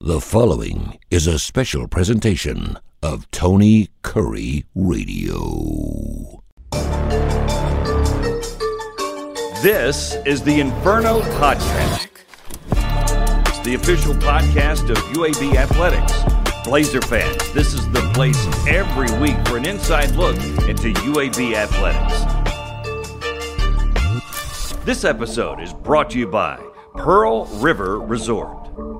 The following is a special presentation of Tony Curry Radio. This is the Inferno Podcast. It's the official podcast of UAB Athletics. Blazer fans, this is the place every week for an inside look into UAB Athletics. This episode is brought to you by Pearl River Resort.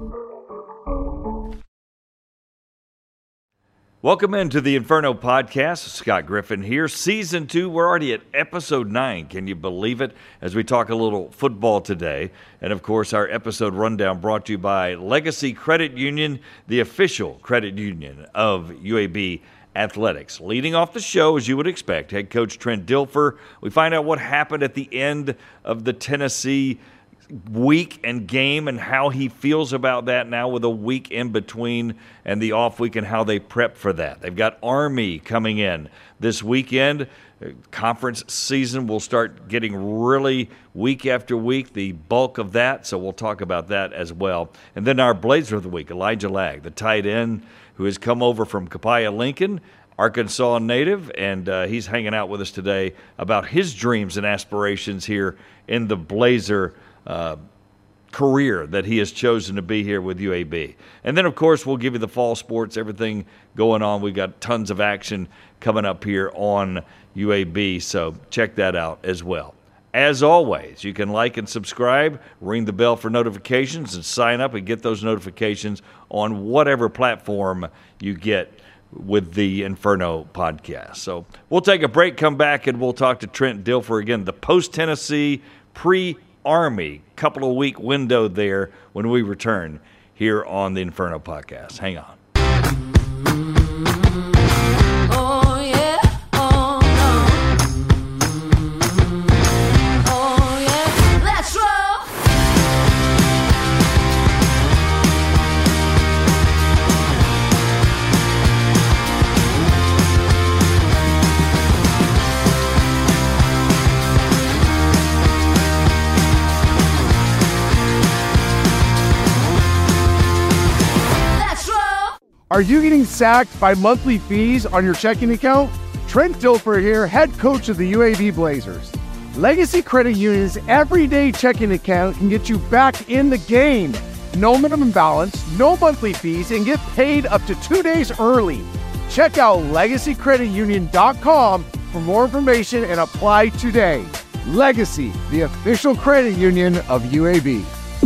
Welcome into the Inferno Podcast. Scott Griffin here. Season 2, we're already at episode 9. Can you believe it? As we talk a little football today. And of course, our episode rundown brought to you by Legacy Credit Union, the official credit union of UAB Athletics. Leading off the show, as you would expect, head coach Trent Dilfer. We find out what happened at the end of the Tennessee week and game and how he feels about that now with a week in between and the off week and how they prep for that. They've got Army coming in this weekend. Conference season will start getting really week after week, the bulk of that, so we'll talk about that as well. And then our Blazer of the week, Elijah Lag, the tight end who has come over from Copiah Lincoln, Arkansas native, and he's hanging out with us today about his dreams and aspirations here in the Blazer career that he has chosen to be here with UAB. And then, of course, we'll give you the fall sports, everything going on. We've got tons of action coming up here on UAB, so check that out as well. As always, you can like and subscribe, ring the bell for notifications, and sign up and get those notifications on whatever platform you get with the Inferno Podcast. So we'll take a break, come back, and we'll talk to Trent Dilfer again, the post-Tennessee, pre-Army couple of week window there when we return here on the Inferno Podcast. Hang on. Are you getting sacked by monthly fees on your checking account? Trent Dilfer here, head coach of the UAB Blazers. Legacy Credit Union's everyday checking account can get you back in the game. No minimum balance, no monthly fees, and get paid up to 2 days early. Check out LegacyCreditUnion.com for more information and apply today. Legacy, the official credit union of UAB.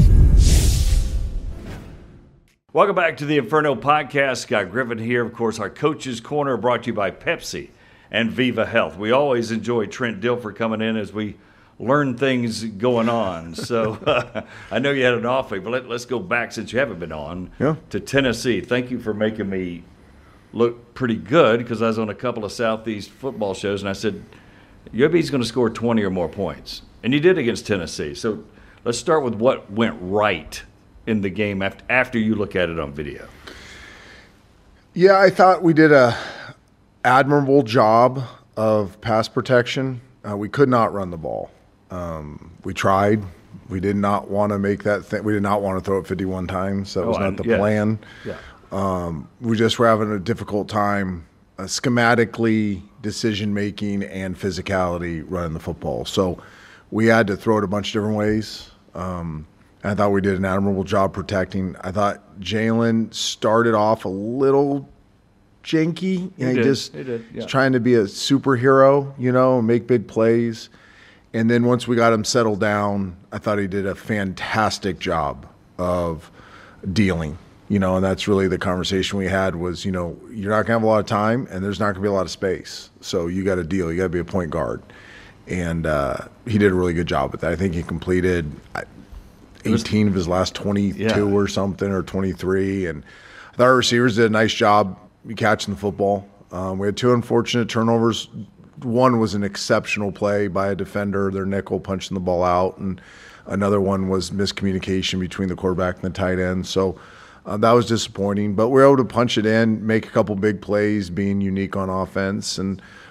Welcome back to the Inferno Podcast. Scott Griffin here. Of course, our Coach's Corner brought to you by Pepsi and Viva Health. We always enjoy Trent Dilfer coming in as we learn things going on. So I know you had an off week, but let's go back since you haven't been on to Tennessee. Thank you for making me look pretty good because I was on a couple of Southeast football shows, and I said, UAB's going to score 20 or more points. And you did against Tennessee. So let's start with what went right in the game after you look at it on video. Yeah, I thought we did a admirable job of pass protection. We could not run the ball. We tried. We did not want to make that thing. We did not want to throw it 51 times. That was not the plan. Yeah. We just were having a difficult time schematically, decision-making, and physicality running the football. So we had to throw it a bunch of different ways. I thought we did an admirable job protecting. I thought Jalen started off a little janky. He did. He's trying to be a superhero, make big plays. And then once we got him settled down, I thought he did a fantastic job of dealing. And that's really the conversation we had was, you're not going to have a lot of time and there's not going to be a lot of space. So you got to deal. You got to be a point guard. And he did a really good job with that. I think he completed 18 of his last 22 or something, or 23. And I thought our receivers did a nice job catching the football. We had 2 unfortunate turnovers. One was an exceptional play by a defender, their nickel punching the ball out, and another one was miscommunication between the quarterback and the tight end. So that was disappointing. But we were able to punch it in, make a couple big plays, being unique on offense. And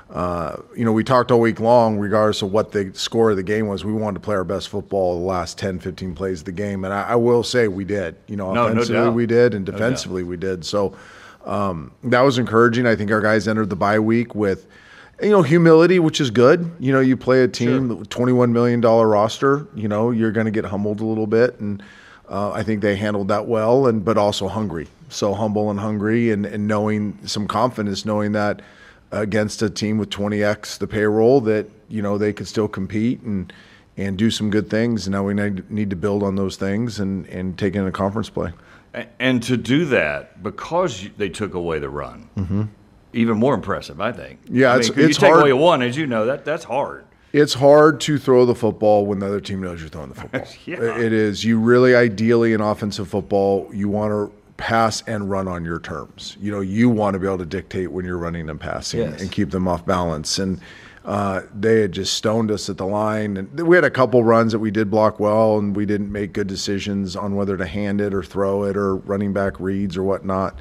we talked all week long, regardless of what the score of the game was, we wanted to play our best football the last 10, 15 plays of the game. And I will say we did. Offensively we did, and defensively we did. So that was encouraging. I think our guys entered the bye week with, humility, which is good. You play a team with $21 million roster, you're going to get humbled a little bit. And I think they handled that well, but also hungry. So humble and hungry, and knowing some confidence, knowing that against a team with 20x the payroll, that they could still compete and do some good things. And now we need to build on those things and take in a conference play. And to do that, because they took away the run, even more impressive, I think. Yeah, it's hard. You take away one, as you know, that's hard. It's hard to throw the football when the other team knows you're throwing the football. Yeah. It is. You really, ideally, in offensive football, you want to pass and run on your terms. You want to be able to dictate when you're running and passing and keep them off balance. And they had just stoned us at the line. And we had a couple runs that we did block well, and we didn't make good decisions on whether to hand it or throw it or running back reads or whatnot.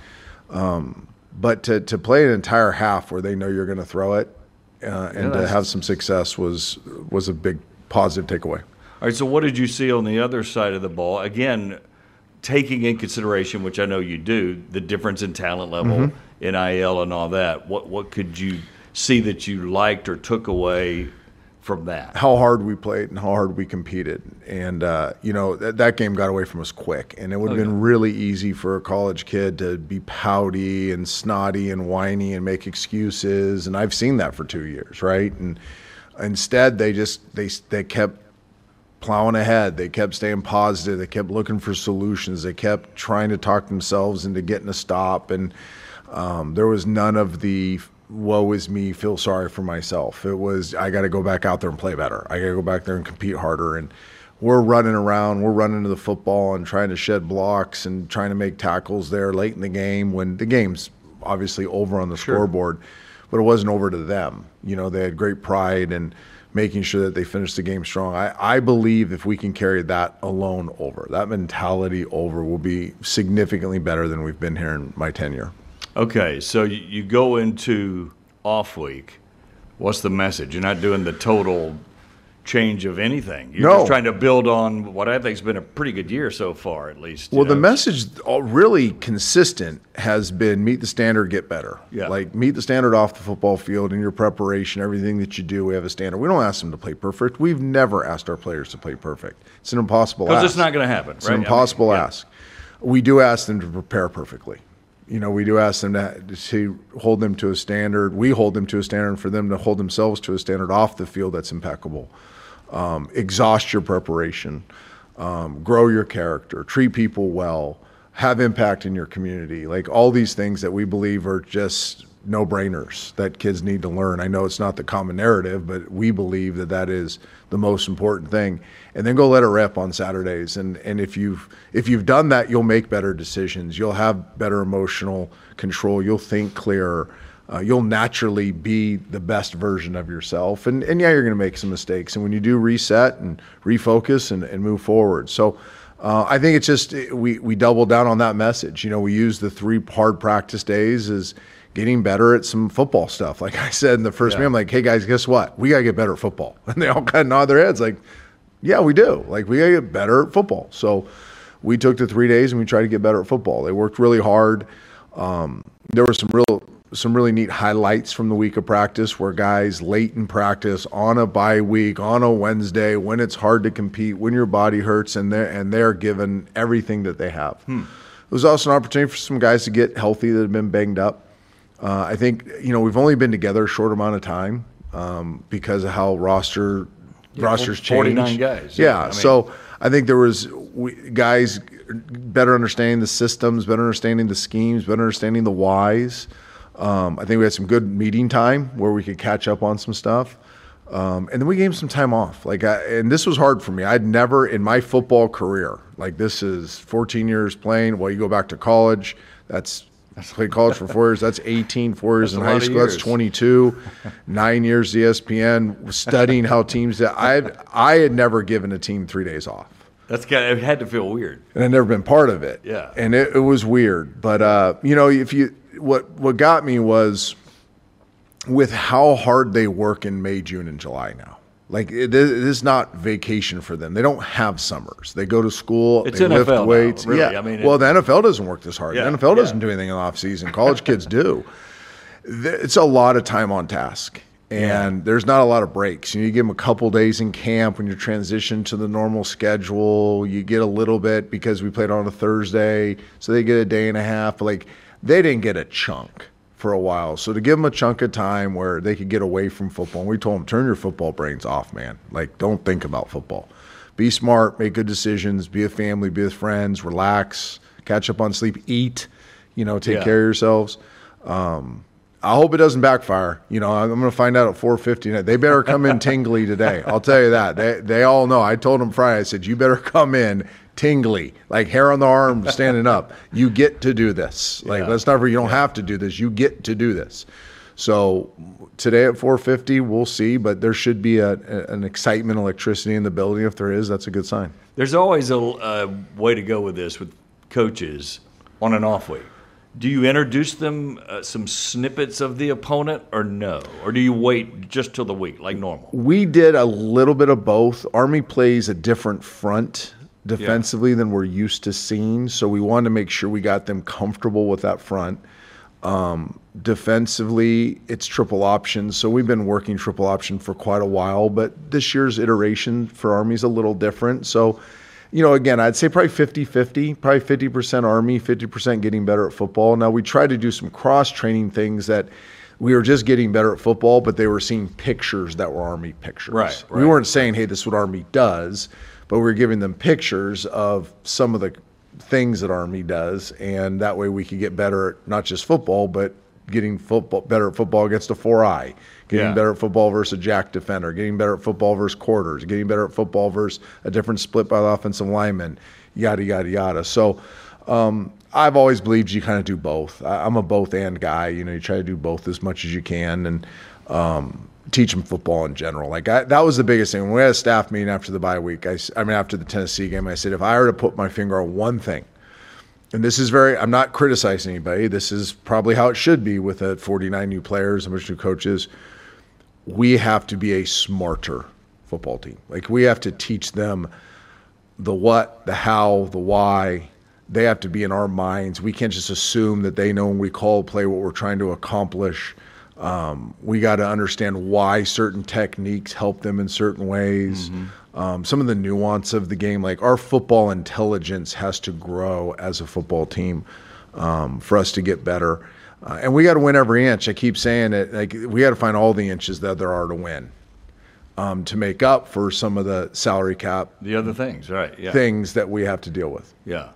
But to play an entire half where they know you're going to throw it and to have some success was a big positive takeaway. All right, so what did you see on the other side of the ball? Again, taking in consideration, which I know you do, the difference in talent level, NIL and all that, what could you see that you liked or took away from that? How hard we played and how hard we competed. And, that game got away from us quick. And it would have been really easy for a college kid to be pouty and snotty and whiny and make excuses. And I've seen that for 2 years, right? And instead, they kept plowing ahead. They kept staying positive. They kept looking for solutions. They kept trying to talk themselves into getting a stop. And there was none of the woe is me, feel sorry for myself. It was, I got to go back out there and play better. I got to go back there and compete harder. And we're running around. We're running to the football and trying to shed blocks and trying to make tackles there late in the game when the game's obviously over on the scoreboard. But it wasn't over to them. They had great pride and making sure that they finish the game strong. I believe if we can carry that alone over, that mentality over, will be significantly better than we've been here in my tenure. Okay, so you go into off week. What's the message? You're not doing the total change of anything. You're just trying to build on what I think has been a pretty good year so far, at least. Well, the message, really consistent, has been meet the standard, get better. Yeah. Like, meet the standard off the football field in your preparation, everything that you do, we have a standard. We don't ask them to play perfect. We've never asked our players to play perfect. It's an impossible ask. Because it's not going to happen, right? It's an impossible ask. We do ask them to prepare perfectly. We do ask them to hold them to a standard. We hold them to a standard, and for them to hold themselves to a standard off the field that's impeccable. Exhaust your preparation, grow your character, treat people well, have impact in your community. Like, all these things that we believe are just no-brainers that kids need to learn. I know it's not the common narrative, but we believe that is the most important thing. And then go let it rip on Saturdays. And if you've done that, you'll make better decisions. You'll have better emotional control. You'll think clearer. You'll naturally be the best version of yourself. And you're going to make some mistakes. And when you do, reset and refocus and move forward. So I think it's just we double down on that message. We use the 3 hard practice days as getting better at some football stuff. Like I said in the first meeting, I'm like, hey, guys, guess what? We got to get better at football. And they all kind of nod their heads like, yeah, we do. Like, we got to get better at football. So we took the 3 days and we tried to get better at football. They worked really hard. There were some really neat highlights from the week of practice where guys late in practice on a bye week, on a Wednesday, when it's hard to compete, when your body hurts, and they're given everything that they have. It was also an opportunity for some guys to get healthy that have been banged up. I think, we've only been together a short amount of time because of how rosters change. 49 guys. Yeah. So I think there was guys better understanding the systems, better understanding the schemes, better understanding the whys. I think we had some good meeting time where we could catch up on some stuff. And then we gave some time off. And this was hard for me. I'd never in my football career, this is 14 years playing. Well, you go back to college. I played college for 4 years. That's 18. 4 years in high school. That's 22. 9 years ESPN, studying how teams. I had never given a team 3 days off. It had to feel weird. And I'd never been part of it. Yeah. And it was weird. But what got me was with how hard they work in May, June, and July now. Like, it is not vacation for them. They don't have summers. They go to school. It's they NFL lift weights. now, really. Yeah. I mean, well, the NFL doesn't work this hard. Yeah, the NFL doesn't yeah. do anything in the off season. College kids do. It's a lot of time on task, and there's not a lot of breaks. You give them a couple days in camp when you transition to the normal schedule. You get a little bit because we played on a Thursday, so they get a day and a half. But like, they didn't get a chunk for a while. So to give them a chunk of time where they could get away from football, and we told them, turn your football brains off, man. Like, don't think about football. Be smart, make good decisions, be a family, be with friends, relax, catch up on sleep, eat, take care of yourselves. I hope it doesn't backfire. I'm going to find out at 4:50. They better come in tingly today. I'll tell you that. They all know. I told them Friday, I said, you better come in tingly, like hair on the arm, standing up. You get to do this. Like, let's not forget, you don't have to do this. You get to do this. So today at 4:50, we'll see, but there should be an excitement, electricity in the building. If there is, that's a good sign. There's always a way to go with this with coaches on an off week. Do you introduce them some snippets of the opponent or no? Or do you wait just till the week like normal? We did a little bit of both. Army plays a different front defensively than we're used to seeing, so we wanted to make sure we got them comfortable with that front. Defensively, it's triple option, so we've been working triple option for quite a while, but this year's iteration for Army is a little different. So, again, I'd say probably 50-50, probably 50% Army, 50% getting better at football. Now, we tried to do some cross-training things that we were just getting better at football, but they were seeing pictures that were Army pictures. Right. We weren't saying, hey, this is what Army does, but we were giving them pictures of some of the things that Army does, and that way we could get better at not just football, but getting better at football against a 4-eye, getting better at football versus a jack defender, getting better at football versus quarters, getting better at football versus a different split by the offensive lineman, yada, yada, yada. So I've always believed you kind of do both. I'm a both and guy. You try to do both as much as you can, and teach them football in general. That was the biggest thing. When we had a staff meeting after the bye week, after the Tennessee game, I said, if I were to put my finger on one thing, and this is I'm not criticizing anybody. This is probably how it should be with 49 new players, a bunch of new coaches. We have to be a smarter football team. We have to teach them the what, the how, the why. They have to be in our minds. We can't just assume that they know when we call a play what we're trying to accomplish. We got to understand why certain techniques help them in certain ways. Some of the nuance of the game, like our football intelligence has to grow as a football team for us to get better. And we got to win every inch. I keep saying it. We got to find all the inches that there are to win to make up for some of the salary cap. The other things, right? Yeah. Things that we have to deal with. Yeah.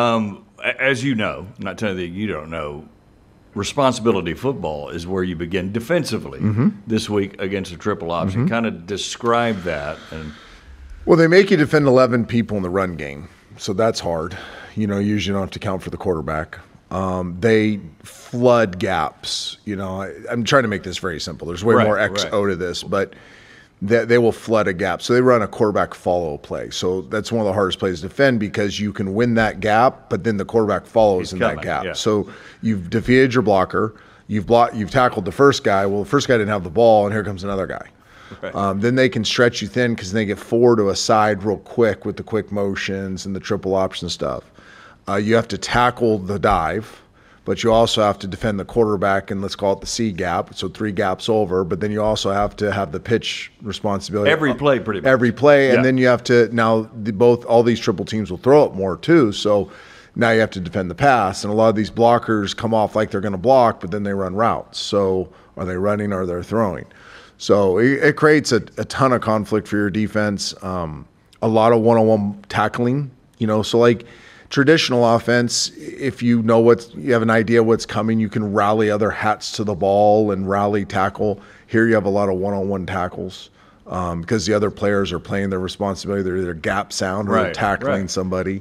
As you know, I'm not telling you that you don't know, responsibility football is where you begin defensively this week against a triple option. Kind of describe that. Well, they make you defend 11 people in the run game, so that's hard. Usually you don't have to count for the quarterback. They flood gaps. I'm trying to make this very simple. There's way more XO to this, but they will flood a gap. So they run a quarterback follow play. So that's one of the hardest plays to defend because you can win that gap, but then the quarterback follows that gap. Yeah. So you've defeated your blocker. You've tackled the first guy. Well, the first guy didn't have the ball, and here comes another guy. Right. Then they can stretch you thin because they get forward to a side real quick with the quick motions and the triple option stuff. You have to tackle the dive, but you also have to defend the quarterback, and let's call it the C gap, so 3 gaps over. But then you also have to have the pitch responsibility. Every play, pretty much. Every play, and then you have to all these triple teams will throw it more too. So now you have to defend the pass, and a lot of these blockers come off like they're going to block, but then they run routes. So are they running or they're throwing? So it creates a ton of conflict for your defense. A lot of one-on-one tackling. So traditional offense, if you have an idea what's coming, you can rally other hats to the ball and rally tackle. Here you have a lot of one-on-one tackles because the other players are playing their responsibility. They're either gap sound or they're tackling somebody.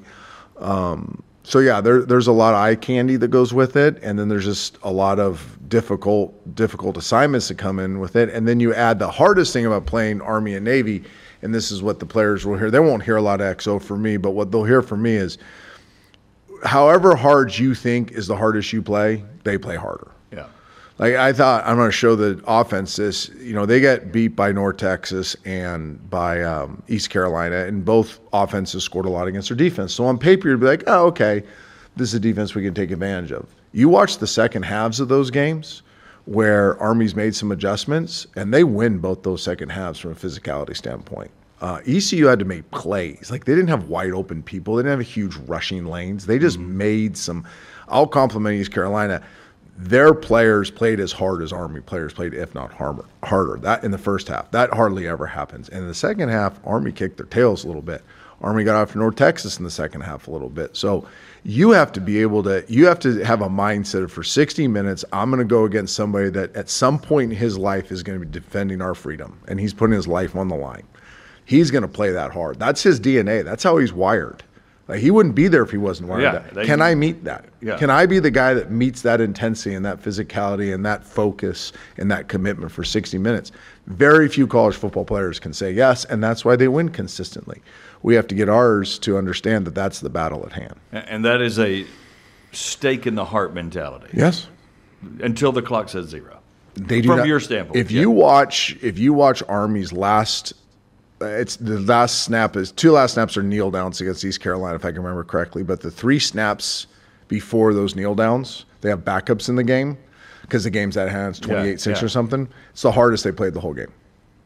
So yeah, there's a lot of eye candy that goes with it, and then there's just a lot of difficult assignments that come in with it. And then you add the hardest thing about playing Army and Navy, and this is what the players will hear. They won't hear a lot of XO from me, but what they'll hear from me is however hard you think is the hardest you play, they play harder. Yeah. Like I thought, I'm going to show the offense this. They get beat by North Texas and by East Carolina, and both offenses scored a lot against their defense. So on paper, you'd be like, oh, okay, this is a defense we can take advantage of. You watch the second halves of those games where Army's made some adjustments, and they win both those second halves from a physicality standpoint. ECU had to make plays. Like, they didn't have wide open people. They didn't have huge rushing lanes. They just made some – I'll compliment East Carolina. Their players played as hard as Army players played, if not harder. That in the first half. That hardly ever happens. And in the second half, Army kicked their tails a little bit. Army got after North Texas in the second half a little bit. So you have to be able to – you have to have a mindset of, for 60 minutes, I'm going to go against somebody that at some point in his life is going to be defending our freedom, and he's putting his life on the line. He's going to play that hard. That's his DNA. That's how he's wired. Like, he wouldn't be there if he wasn't wired that. Can I meet that? Yeah. Can I be the guy that meets that intensity and that physicality and that focus and that commitment for 60 minutes? Very few college football players can say yes, and that's why they win consistently. We have to get ours to understand that that's the battle at hand. And that is a stake in the heart mentality. Yes. Until the clock says zero. They do From not, your standpoint. If you watch Army's last – it's the last snap is 2 last snaps are kneel downs against East Carolina, if I can remember correctly. But the 3 snaps before those kneel downs, they have backups in the game because the game's at hand. It's 28-6 or something. It's the hardest they played the whole game.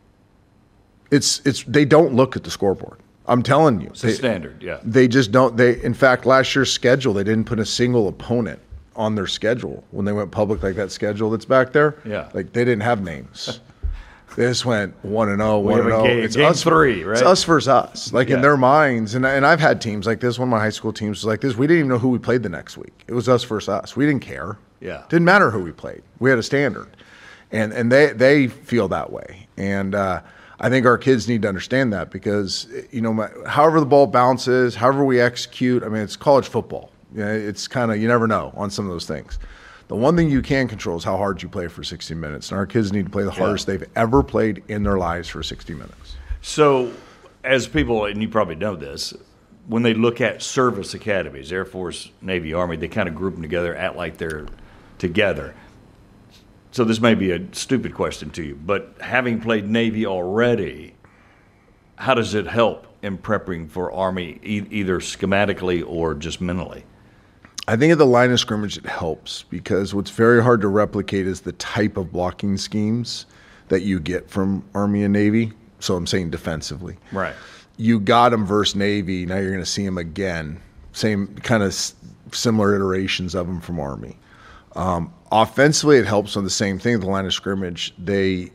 It's they don't look at the scoreboard. I'm telling you, it's the standard. Yeah, they just don't. In fact, last year's schedule, they didn't put a single opponent on their schedule when they went public, like that schedule that's back there. Yeah, like they didn't have names. They just went 1-0, 1-0. It's game us 3, right? It's us versus us. Like, in their minds, and I've had teams like this. One of my high school teams was like this. We didn't even know who we played the next week. It was us versus us. We didn't care. Yeah, didn't matter who we played. We had a standard, and they feel that way. And I think our kids need to understand that because however the ball bounces, however we execute. I mean, it's college football. It's kind of, you never know on some of those things. The one thing you can control is how hard you play for 60 minutes. And our kids need to play the hardest they've ever played in their lives for 60 minutes. So, as people, and you probably know this, when they look at service academies, Air Force, Navy, Army, they kind of group them together, act like they're together. So this may be a stupid question to you, but having played Navy already, how does it help in prepping for Army, either schematically or just mentally? I think at the line of scrimmage it helps because what's very hard to replicate is the type of blocking schemes that you get from Army and Navy. So I'm saying defensively. Right. You got them versus Navy. Now you're going to see them again. Same kind of similar iterations of them from Army. Offensively, it helps on the same thing. The line of scrimmage, the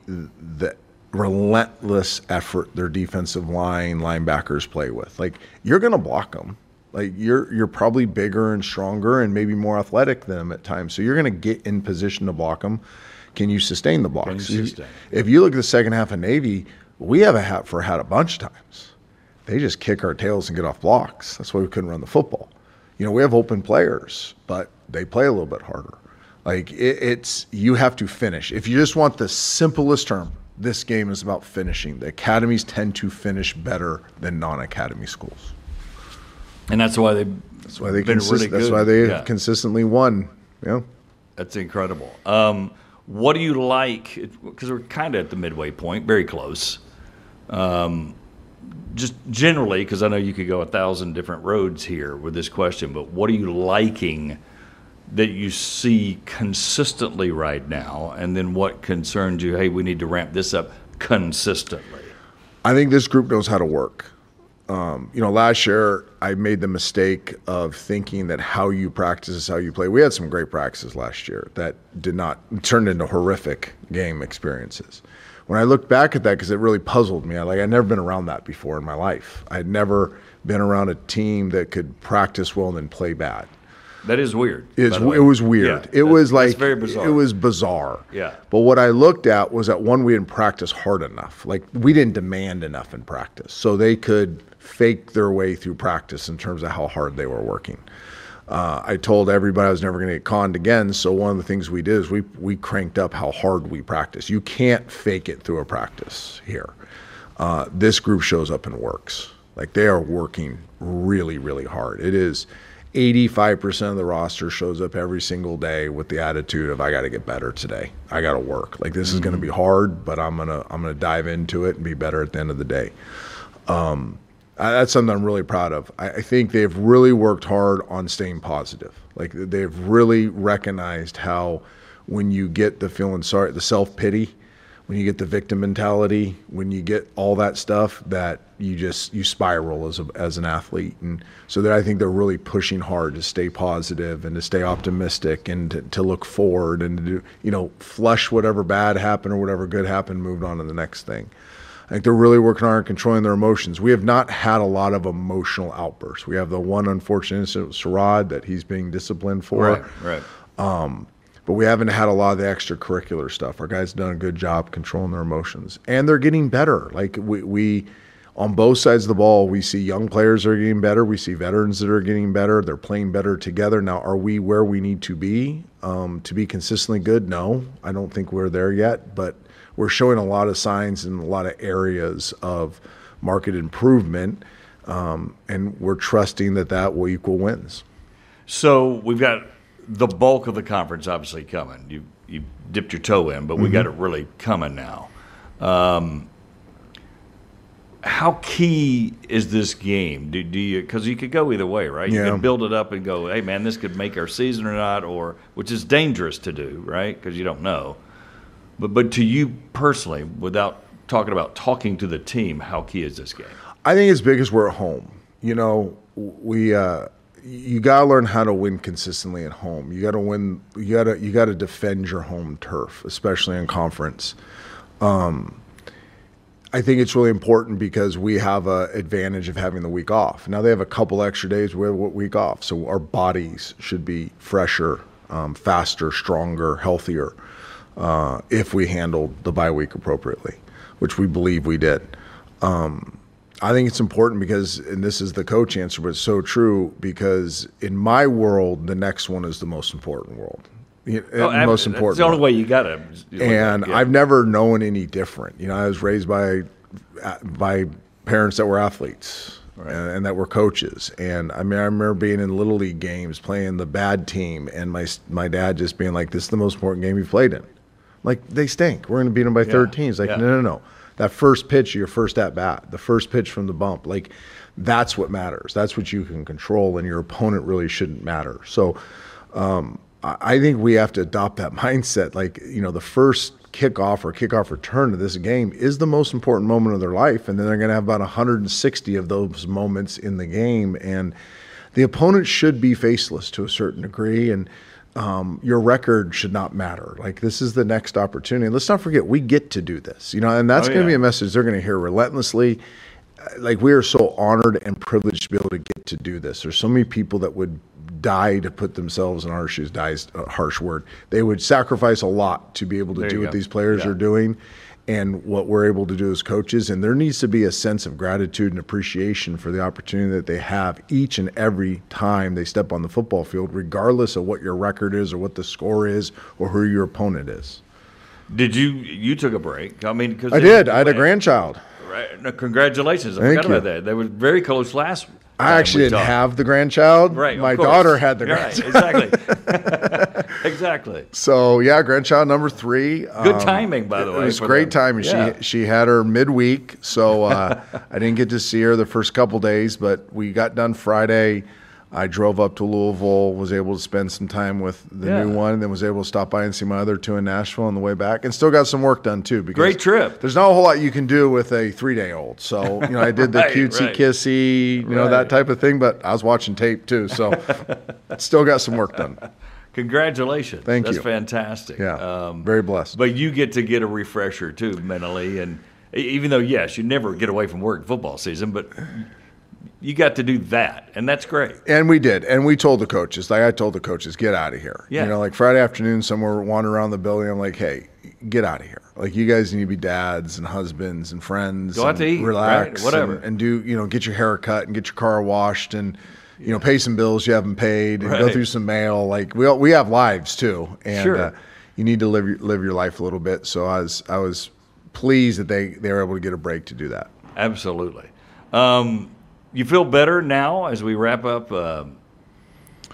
relentless effort their defensive line, linebackers play with. Like, you're going to block them. Like, you're probably bigger and stronger and maybe more athletic than them at times. So you're going to get in position to block them. Can you sustain the blocks? If you look at the second half of Navy, we have had a bunch of times. They just kick our tails and get off blocks. That's why we couldn't run the football. We have open players, but they play a little bit harder. Like, you have to finish. If you just want the simplest term, this game is about finishing. The academies tend to finish better than non-academy schools. And that's why they've been really good. That's why they have consistently won. Yeah, that's incredible. What do you like? Because we're kind of at the midway point, very close. Just generally, because I know you could go 1,000 different roads here with this question, but what are you liking that you see consistently right now? And then what concerns you, hey, we need to ramp this up consistently? I think this group knows how to work. Last year I made the mistake of thinking that how you practice is how you play. We had some great practices last year that did not turn into horrific game experiences. When I looked back at that, because it really puzzled me, I'd never been around that before in my life. I'd never been around a team that could practice well and then play bad. That is weird. It was weird. Yeah, it's very bizarre. It was bizarre. Yeah. But what I looked at was that, one, we didn't practice hard enough. Like, we didn't demand enough in practice. So they could fake their way through practice in terms of how hard they were working. I told everybody I was never going to get conned again. So one of the things we did is we cranked up how hard we practice. You can't fake it through a practice here. This group shows up and works. Like, they are working really, really hard. It is 85% of the roster shows up every single day with the attitude of, I got to get better today. I got to work. Like, this is going to be hard, but I'm gonna dive into it and be better at the end of the day. That's something I'm really proud of. I think they've really worked hard on staying positive. Like, they've really recognized how when you get the feeling sorry, the self-pity, when you get the victim mentality, when you get all that stuff, that you spiral as an athlete. And so that I think they're really pushing hard to stay positive and to stay optimistic and to look forward and to do, flush whatever bad happened or whatever good happened, moved on to the next thing. I think they're really working hard on controlling their emotions. We have not had a lot of emotional outbursts. We have the one unfortunate incident with Sherrod that he's being disciplined for. Right. But we haven't had a lot of the extracurricular stuff. Our guys have done a good job controlling their emotions. And they're getting better. Like, we on both sides of the ball, we see young players that are getting better. We see veterans that are getting better. They're playing better together. Now, are we where we need to be consistently good? No, I don't think we're there yet. But we're showing a lot of signs in a lot of areas of market improvement, and we're trusting that will equal wins. So we've got the bulk of the conference obviously coming. You dipped your toe in, but we got it really coming now. How key is this game? Do you, because you could go either way, right? You can build it up and go, hey man, this could make our season or not, or which is dangerous to do, right? Because you don't know. But to you personally, without talking to the team, how key is this game? I think it's big as we're at home. You got to learn how to win consistently at home. You got to win. You got to defend your home turf, especially in conference. I think it's really important because we have an advantage of having the week off. Now they have a couple extra days. We have a week off, so our bodies should be fresher, faster, stronger, healthier if we handled the bye week appropriately, which we believe we did. I think it's important because, and this is the coach answer, but it's so true, because in my world, the next one is the most important world. Most important. It's the only way you got to. And I've never known any different. I was raised by parents that were athletes, right, and that were coaches. And I remember being in Little League games, playing the bad team, and my dad just being like, this is the most important game you've played in. Like, they stink. We're going to beat them by 13. It's like, no. That first pitch, your first at-bat, the first pitch from the bump, like, that's what matters. That's what you can control, and your opponent really shouldn't matter. So I think we have to adopt that mindset. Like, the first kickoff return to this game is the most important moment of their life, and then they're going to have about 160 of those moments in the game, and the opponent should be faceless to a certain degree, and your record should not matter. Like, this is the next opportunity. And let's not forget, we get to do this, and that's going to be a message they're going to hear relentlessly. Like, we are so honored and privileged to be able to get to do this. There's so many people that would die to put themselves in our shoes. Die is a harsh word. They would sacrifice a lot to be able to do what these players are doing and what we're able to do as coaches. And there needs to be a sense of gratitude and appreciation for the opportunity that they have each and every time they step on the football field, regardless of what your record is or what the score is or who your opponent is. Did you took a break? I mean, because I did. I had a grandchild. Right. No, congratulations. I forgot about that. They were very close last time. I actually didn't have the grandchild. Right. My daughter had the grandchild. Right. Exactly. So, grandchild number 3. Good timing, by the way. It was great timing. Yeah. She had her midweek, so I didn't get to see her the first couple days, but we got done Friday. I drove up to Louisville, was able to spend some time with the new one, and then was able to stop by and see my other 2 in Nashville on the way back, and still got some work done too. Because great trip. There's not a whole lot you can do with a 3-day-old. So, I did the cutesy kissy, that type of thing, but I was watching tape too, so still got some work done. Congratulations. Thank you. That's fantastic. Yeah, very blessed. But you get to get a refresher too mentally, and even though, yes, you never get away from work football season, but you got to do that, and that's great. And we did. And we told the coaches, like I told the coaches, get out of here. Yeah. Like Friday afternoon, somewhere wandering around the building, I'm like, hey, get out of here. Like, you guys need to be dads and husbands and friends. Go out to eat, relax, right? Whatever. And do, get your hair cut and get your car washed and, pay some bills you haven't paid and go through some mail. Like, we have lives too. And you need to live your life a little bit. So I was pleased that they were able to get a break to do that. Absolutely. You feel better now as we wrap up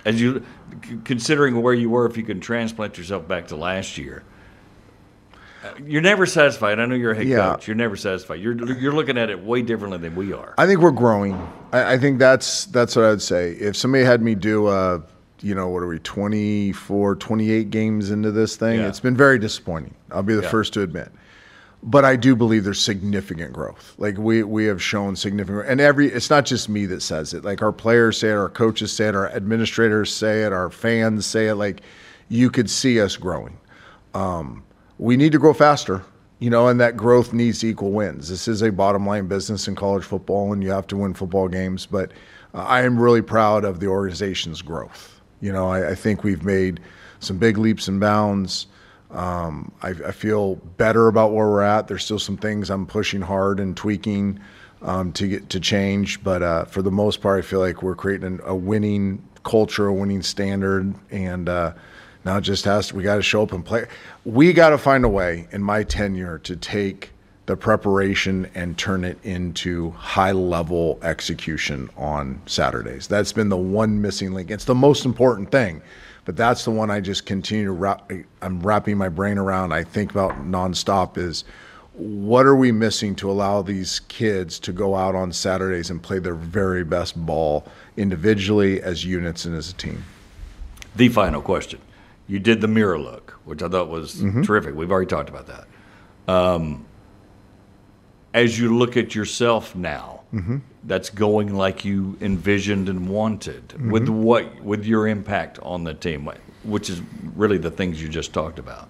As you considering where you were, if you can transplant yourself back to last year, you're never satisfied. I know you're a head coach. You're never satisfied. You're looking at it way differently than we are. I think we're growing. I think that's what I'd say. If somebody had me do what are we, 24, 28 games into this thing, it's been very disappointing. I'll be the first to admit. But I do believe there's significant growth. Like we have shown significant, and it's not just me that says it. Like our players say it, our coaches say it, our administrators say it, our fans say it. Like you could see us growing. We need to grow faster, and that growth needs to equal wins. This is a bottom line business in college football, and you have to win football games. But I am really proud of the organization's growth. I think we've made some big leaps and bounds. I feel better about where we're at. There's still some things I'm pushing hard and tweaking to change, but for the most part, I feel like we're creating a winning culture, a winning standard, and now it just we got to show up and play. We got to find a way in my tenure to take the preparation and turn it into high-level execution on Saturdays. That's been the one missing link. It's the most important thing. But that's the one I just continue to I'm wrapping my brain around. I think about nonstop is what are we missing to allow these kids to go out on Saturdays and play their very best ball individually, as units, and as a team? The final question. You did the mirror look, which I thought was terrific. We've already talked about that. As you look at yourself now, that's going like you envisioned and wanted, with your impact on the team, which is really the things you just talked about.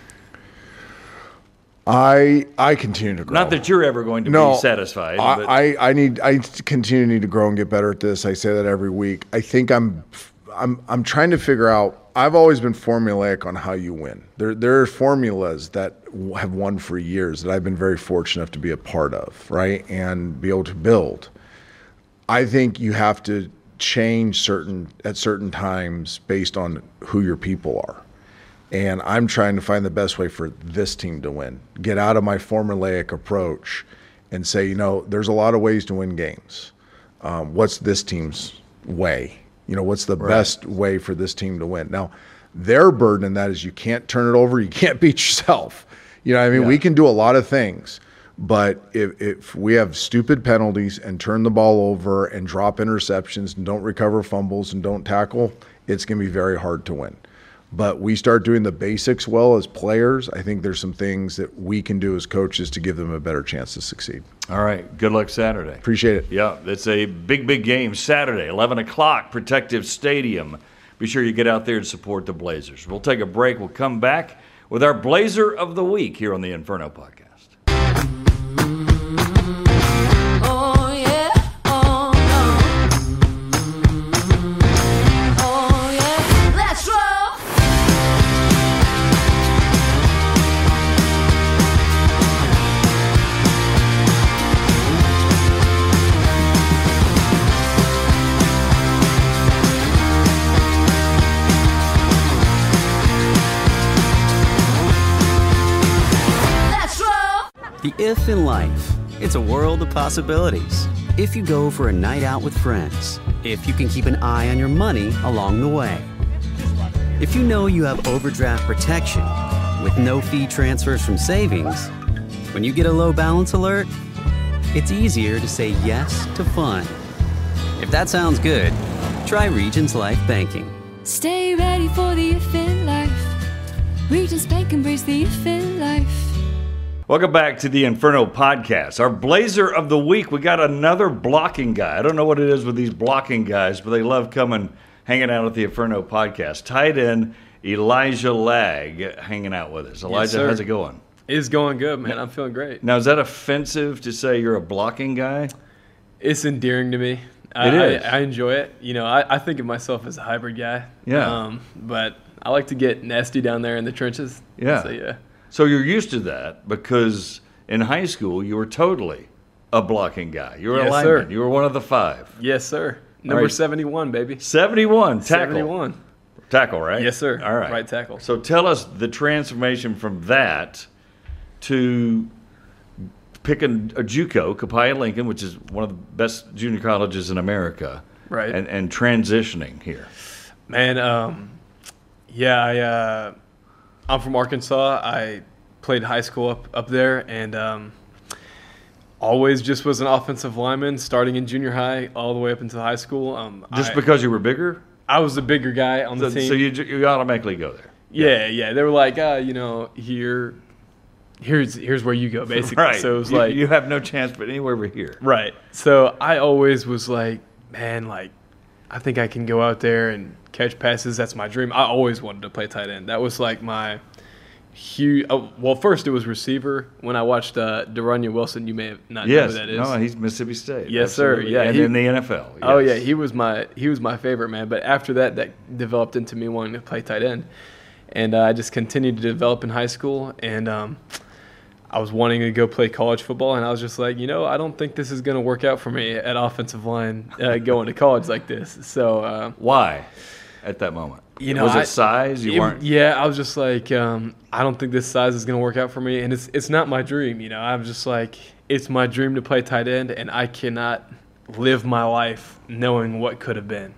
I continue to grow. Not that you're ever going to be satisfied. I continue to grow and get better at this. I say that every week. I think I'm trying to figure out. I've always been formulaic on how you win. There are formulas that have won for years that I've been very fortunate enough to be a part of, right, and be able to build. I think you have to change at certain times based on who your people are. And I'm trying to find the best way for this team to win. Get out of my formulaic approach and say, there's a lot of ways to win games. What's this team's way? What's the best way for this team to win? Now, their burden in that is you can't turn it over. You can't beat yourself. We can do a lot of things. But if we have stupid penalties and turn the ball over and drop interceptions and don't recover fumbles and don't tackle, it's going to be very hard to win. But we start doing the basics well as players. I think there's some things that we can do as coaches to give them a better chance to succeed. All right. Good luck Saturday. Appreciate it. Yeah, it's a big game Saturday, 11 o'clock, Protective Stadium. Be sure you get out there and support the Blazers. We'll take a break. We'll come back with our Blazer of the Week here on the Inferno Podcast. The if in life. It's a world of possibilities. If you go for a night out with friends. If you can keep an eye on your money along the way. If you know you have overdraft protection with no fee transfers from savings. When you get a low balance alert, it's easier to say yes to fun. If that sounds good, try Regions Life Banking. Stay ready for the if in life. Regions Bank, embrace the if in life. Welcome back to the Inferno Podcast. Our Blazer of the Week, we got another blocking guy. I don't know what it is with these blocking guys, but they love hanging out at the Inferno Podcast. Tight end Elijah Lag hanging out with us. Elijah, yes, how's it going? It's going good, man. I'm feeling great. Now, is that offensive to say you're a blocking guy? It's endearing to me. It is. I enjoy it. I think of myself as a hybrid guy. Yeah. But I like to get nasty down there in the trenches. Yeah. So, yeah. So you're used to that because in high school you were totally a blocking guy. You were a lineman. Sir. You were one of the five. Yes, sir. Number 71, baby. 71, tackle. 71. Tackle, right? Yes, sir. All right. Right tackle. So tell us the transformation from that to picking a JUCO, Copiah Lincoln, which is one of the best junior colleges in America, Right. and transitioning here. Man, I'm from Arkansas. I played high school up there, and always just was an offensive lineman, starting in junior high all the way up until high school. Because you were bigger? I was the bigger guy on the team. So you automatically go there. Yeah. They were like, here's where you go, basically. Right. So it was like you have no chance but anywhere but here. Right. So I always was like, man, like, I think I can go out there and catch passes. That's my dream. I always wanted to play tight end. That was like my huge. Well, first it was receiver. When I watched De'Runnya Wilson, you may have not know who that is. No, he's Mississippi State. Yes, Absolutely. sir. Yeah, and in the NFL. Yes. Oh yeah, he was my favorite, man. But after that developed into me wanting to play tight end, and I just continued to develop in high school, and I was wanting to go play college football, and I was just like, I don't think this is going to work out for me at offensive line going to college like this. So why at that moment? Was it size? You weren't. Yeah, I was just like, I don't think this size is going to work out for me, and it's not my dream. I'm just like, it's my dream to play tight end, and I cannot live my life knowing what could have been.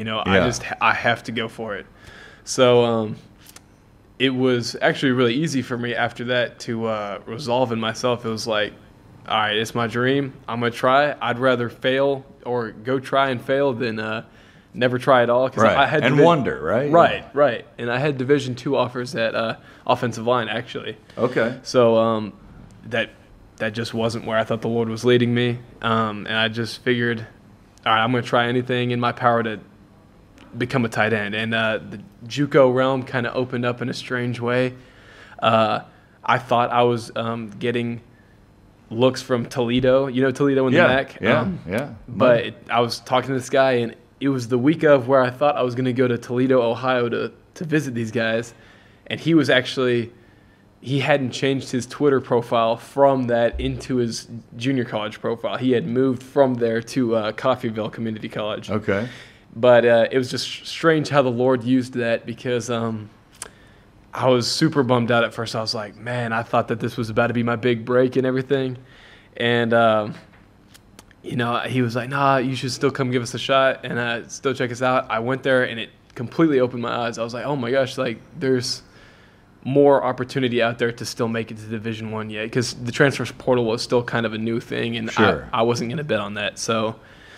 I have to go for it. So it was actually really easy for me after that to resolve in myself. It was like, all right, it's my dream. I'm going to try. I'd rather fail or go try and fail than never try at all. Cause right. I had wonder, right? Right. And I had Division II offers at offensive line, actually. Okay. So that just wasn't where I thought the Lord was leading me. And I just figured, all right, I'm going to try anything in my power to become a tight end. And the JUCO realm kind of opened up in a strange way. I thought I was getting looks from Toledo. Toledo in the MAC? Yeah. But I was talking to this guy, and it was the week of where I thought I was going to go to Toledo, Ohio to visit these guys. And he hadn't changed his Twitter profile from that into his junior college profile. He had moved from there to Coffeyville Community College. Okay. But it was just strange how the Lord used that, because I was super bummed out at first. I was like, man, I thought that this was about to be my big break and everything. And, he was like, nah, you should still come give us a shot and still check us out. I went there, and it completely opened my eyes. I was like, oh, my gosh, like there's more opportunity out there to still make it to Division I yet, because the transfer portal was still kind of a new thing, and sure. I wasn't going to bet on that. So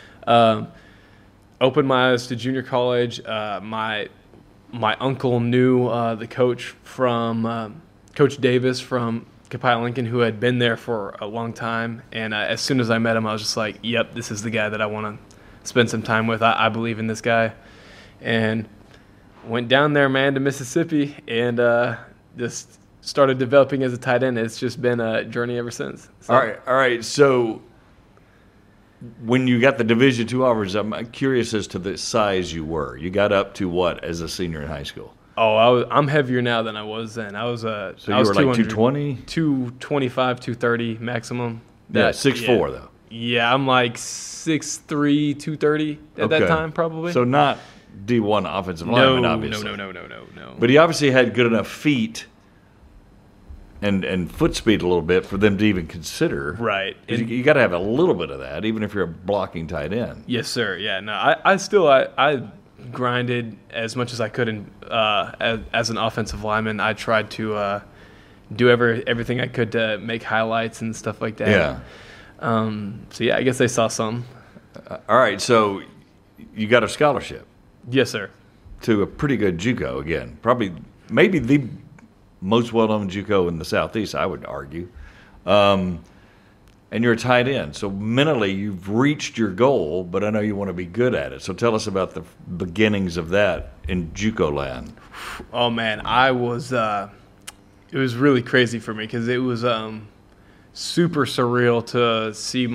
opened my eyes to junior college. My uncle knew the coach from Coach Davis from Copiah Lincoln, who had been there for a long time. And as soon as I met him, I was just like, yep, this is the guy that I want to spend some time with. I believe in this guy. And went down there, man, to Mississippi, and just started developing as a tight end. It's just been a journey ever since. So. All right. So when you got the Division II offers, I'm curious as to the size you were. You got up to what as a senior in high school? Oh, I'm heavier now than I was then. I was so you were like 220? 225, 230 maximum. 6'4", though. Yeah, I'm like 6'3", 230 at that time, probably. So not D1 offensive lineman, obviously. No. But he obviously had good enough feet and foot speed a little bit for them to even consider. Right. You got to have a little bit of that, even if you're a blocking tight end. Yes, sir. Yeah. No, I grinded as much as I could as an offensive lineman. I tried to do everything I could to make highlights and stuff like that. Yeah. So, yeah, I guess they saw some. All right. So you got a scholarship. Yes, sir. To a pretty good JUCO, again. Maybe the most well-known JUCO in the Southeast, I would argue. And you're a tight end. So mentally, you've reached your goal, but I know you want to be good at it. So tell us about the beginnings of that in JUCO land. Oh, man. It was really crazy for me, because it was super surreal to see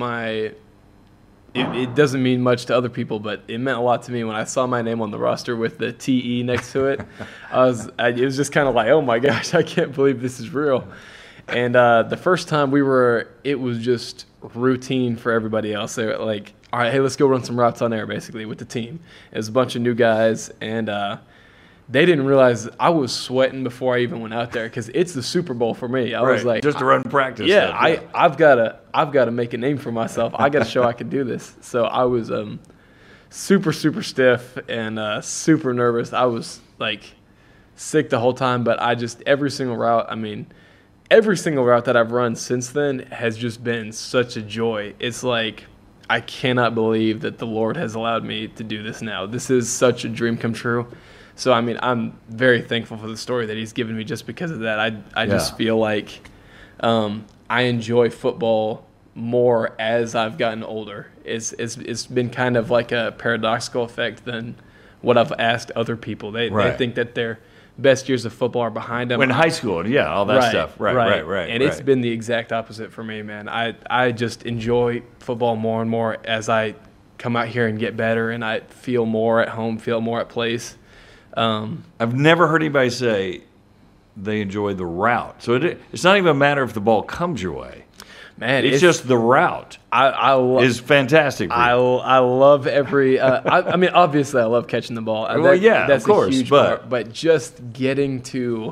it doesn't mean much to other people, but it meant a lot to me when I saw my name on the roster with the TE next to it. It was just kind of like, oh my gosh, I can't believe this is real. And the first time it was just routine for everybody else. They were like, all right, hey, let's go run some routes on air, basically, with the team. It was a bunch of new guys, and they didn't realize I was sweating before I even went out there, because it's the Super Bowl for me. I was like, just to run practice. Yeah, stuff, I've got to make a name for myself. I got to show I can do this. So I was super, super stiff and super nervous. I was like sick the whole time, but every single route that I've run since then has just been such a joy. It's like, I cannot believe that the Lord has allowed me to do this now. This is such a dream come true. So, I mean, I'm very thankful for the story that he's given me just because of that. I just feel like I enjoy football more as I've gotten older. It's been kind of like a paradoxical effect than what I've asked other people. They think that their best years of football are behind them. In high school, all that stuff. Right. And it's been the exact opposite for me, man. I just enjoy football more and more as I come out here and get better, and I feel more at home, feel more at place. I've never heard anybody say they enjoy the route. So it's not even a matter if the ball comes your way. Man, it's just the route is fantastic for you. I love every I mean, obviously I love catching the ball. That's of course, a huge part. But just getting to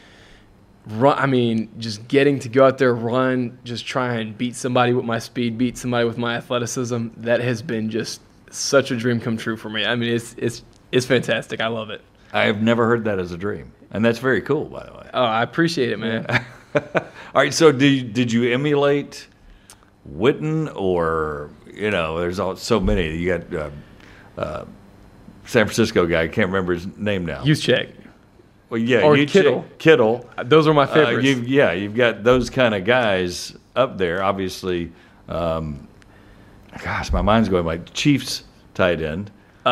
run, just getting to go out there, run, just try and beat somebody with my speed, beat somebody with my athleticism, that has been just such a dream come true for me. I mean, it's fantastic. I love it. I have never heard that as a dream, and that's very cool, by the way. Oh, I appreciate it, man. Yeah. All right, so did you emulate Witten, or there's so many. You got San Francisco guy. I can't remember his name now. Juszczyk. Well, yeah, or Kittle. Kittle. Those are my favorites. You've got those kind of guys up there. Obviously, gosh, my mind's going like Chiefs tight end.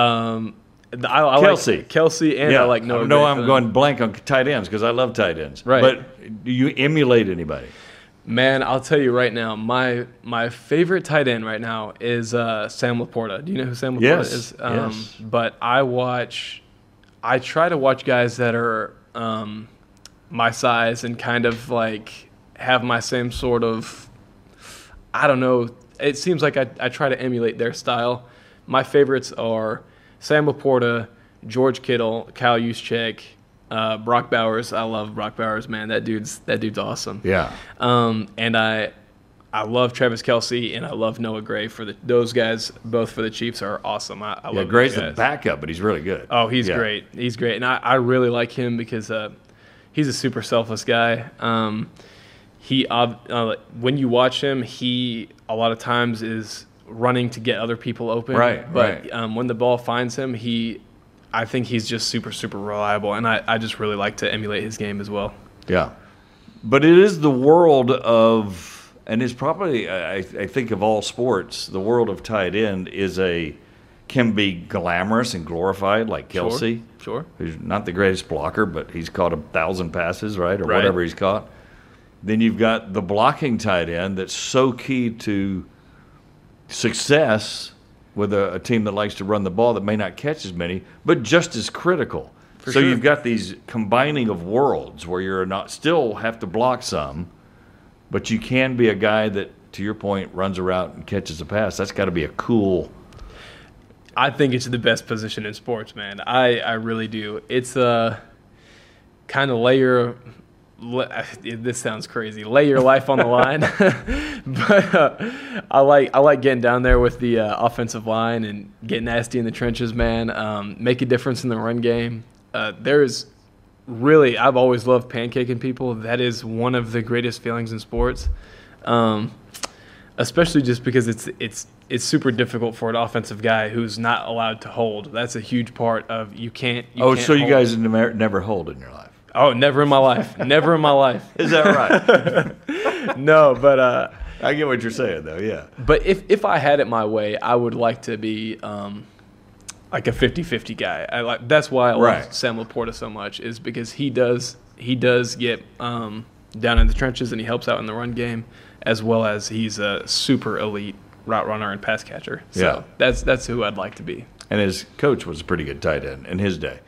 I Kelsey. Like Kelsey, and I like Noah. No, I'm going blank on tight ends because I love tight ends. Right. But do you emulate anybody? Man, I'll tell you right now, my favorite tight end right now is Sam Laporta. Do you know who Sam Laporta is? Yes. But I try to watch guys that are my size and kind of like have my same sort of, I don't know, it seems like I try to emulate their style. My favorites are Sam Laporta, George Kittle, Kyle Juszczyk, Brock Bowers. I love Brock Bowers, man. That dude's awesome. Yeah. And I love Travis Kelce, and I love Noah Gray. Those guys, both for the Chiefs, are awesome. I love Gray's the backup, but he's really good. Oh, he's great. He's great, and I really like him because he's a super selfless guy. When you watch him, he a lot of times is running to get other people open. Right. But when the ball finds him, I think he's just super, super reliable, and I just really like to emulate his game as well. Yeah. But it is the world of, and it's probably, I think of all sports, the world of tight end can be glamorous and glorified, like Kelsey. Sure. Who's not the greatest blocker, but he's caught 1,000 passes, right? Or whatever he's caught. Then you've got the blocking tight end that's so key to success with a team that likes to run the ball that may not catch as many, but just as critical. For sure. You've got these combining of worlds where you're not still have to block some, but you can be a guy that, to your point, runs a route and catches a pass. That's got to be a cool. I think it's the best position in sports, man. I really do. It's a kind of this sounds crazy. Lay your life on the line, but I like getting down there with the offensive line and get nasty in the trenches, man. Make a difference in the run game. I've always loved pancaking people. That is one of the greatest feelings in sports, especially just because it's super difficult for an offensive guy who's not allowed to hold. That's a huge part of you can't. You guys never hold in your life. Oh, never in my life. Never in my life. Is that right? No, but I get what you're saying, though. Yeah. But if I had it my way, I would like to be like a 50-50 guy. That's why I love Sam Laporta so much, is because he does get down in the trenches and he helps out in the run game, as well as he's a super elite route runner and pass catcher. So that's who I'd like to be. And his coach was a pretty good tight end in his day.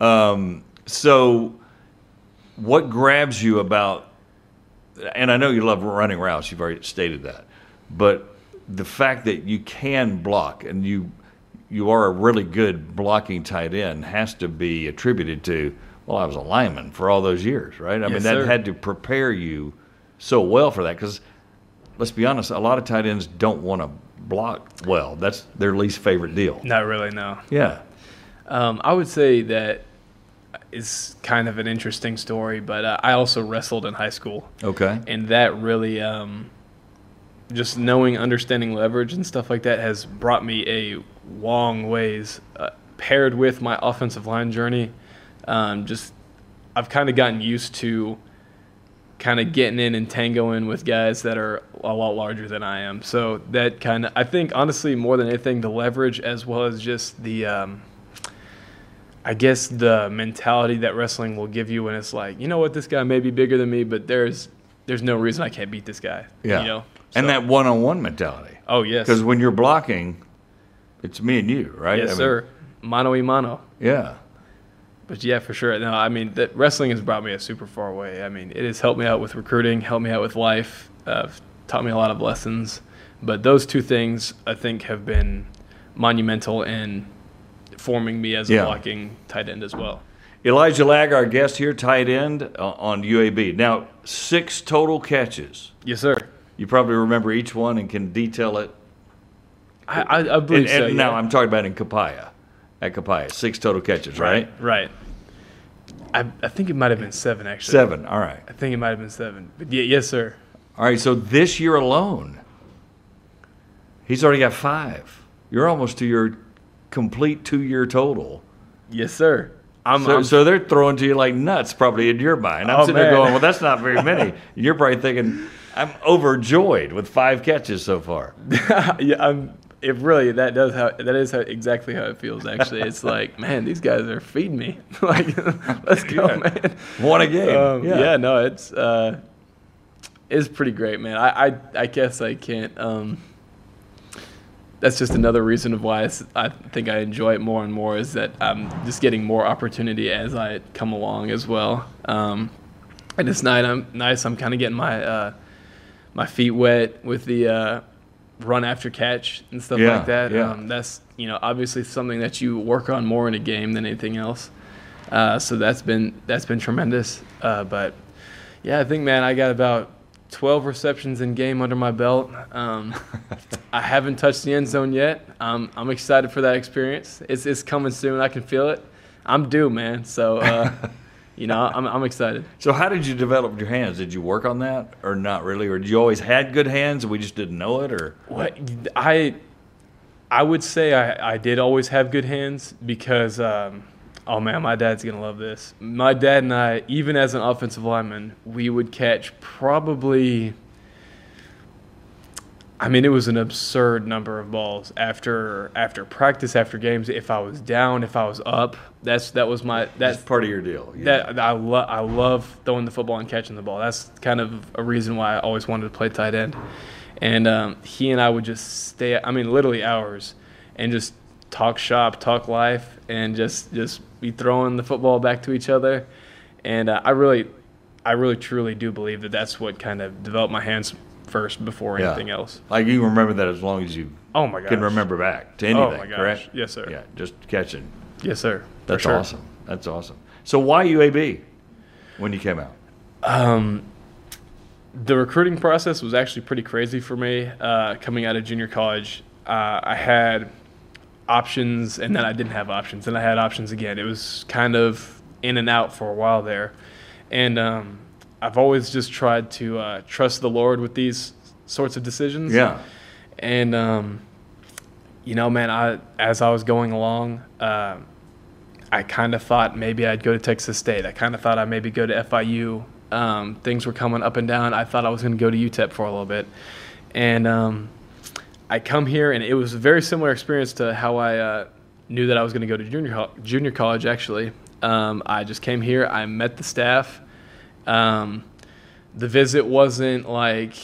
So what grabs you about, and I know you love running routes, you've already stated that, but the fact that you can block and you are a really good blocking tight end has to be attributed to, well, I was a lineman for all those years, right? I mean, that had to prepare you so well for that, because let's be honest, a lot of tight ends don't want to block well. That's their least favorite deal. Not really, no. Yeah. I would say that it's kind of an interesting story, but I also wrestled in high school. Okay. And that really, just understanding leverage and stuff like that has brought me a long ways. Paired with my offensive line journey, I've kind of gotten used to kind of getting in and tangoing with guys that are a lot larger than I am. So that kind of, I think, honestly, more than anything, the leverage as well as just the, I guess, the mentality that wrestling will give you when it's like, you know what, this guy may be bigger than me, but there's no reason I can't beat this guy. Yeah. You know? And that one-on-one mentality. Oh, yes. Because when you're blocking, it's me and you, right? Yes, sir. Mano y mano. Yeah. But yeah, for sure. No, I mean, that wrestling has brought me a super far way. I mean, it has helped me out with recruiting, helped me out with life, taught me a lot of lessons. But those two things, I think, have been monumental in forming me as a blocking tight end as well. Elijah Lag, our guest here, tight end on UAB. Now, 6 total catches. Yes, sir. You probably remember each one and can detail it. I believe so, yeah. Now, I'm talking about in Copiah. At Copiah, 6 total catches, right? Right. I think it might have been 7, actually. 7, all right. I think it might have been 7. But yeah, yes, sir. All right, so this year alone, he's already got 5. You're almost to your complete 2-year total. Yes, sir. So they're throwing to you like nuts probably in your mind. I'm sitting there going, well, that's not very many. You're probably thinking, I'm overjoyed with 5 catches so far. Yeah, that is exactly how it feels, actually. It's like, man, these guys are feeding me. Like, let's go, man. Won a game. Yeah, no, it's pretty great, man. I guess I can't. That's just another reason of why I think I enjoy it more and more, is that I'm just getting more opportunity as I come along as well. And it's nice. I'm kind of getting my feet wet with the run after catch and stuff like that. Yeah. That's obviously something that you work on more in a game than anything else. So that's been tremendous. But yeah, I think, man, I got about 12 receptions in game under my belt. I haven't touched the end zone yet. I'm excited for that experience. It's coming soon. I can feel it. I'm due, man. So, I'm excited. So how did you develop your hands? Did you work on that or not really? Or did you always had good hands and we just didn't know it? Or what? I would say I did always have good hands because, oh, man, my dad's going to love this. My dad and I, even as an offensive lineman, we would catch probably – I mean, it was an absurd number of balls after practice, after games. If I was down, if I was up, that's part of your deal. Yeah. That I love throwing the football and catching the ball. That's kind of a reason why I always wanted to play tight end. And he and I would just stay, literally hours, and just talk shop, talk life, and just be throwing the football back to each other. And I really truly do believe that that's what kind of developed my hands first before anything else. Like you remember that as long as you can remember back to anything, oh my gosh. Correct? Yes, sir. Yeah, just catching. Yes, sir. That's awesome. That's awesome. So why UAB when you came out? The recruiting process was actually pretty crazy for me. Coming out of junior college, I had options, and then I didn't have options, and I had options again. It was kind of in and out for a while there. And I've always just tried to trust the Lord with these sorts of decisions. Yeah. And, man, as I was going along, I kind of thought maybe I'd go to Texas State. I kind of thought I'd maybe go to FIU. Things were coming up and down. I thought I was going to go to UTEP for a little bit. And I come here, and it was a very similar experience to how I knew that I was going to go to junior college, actually. I just came here. I met the staff. The visit wasn't like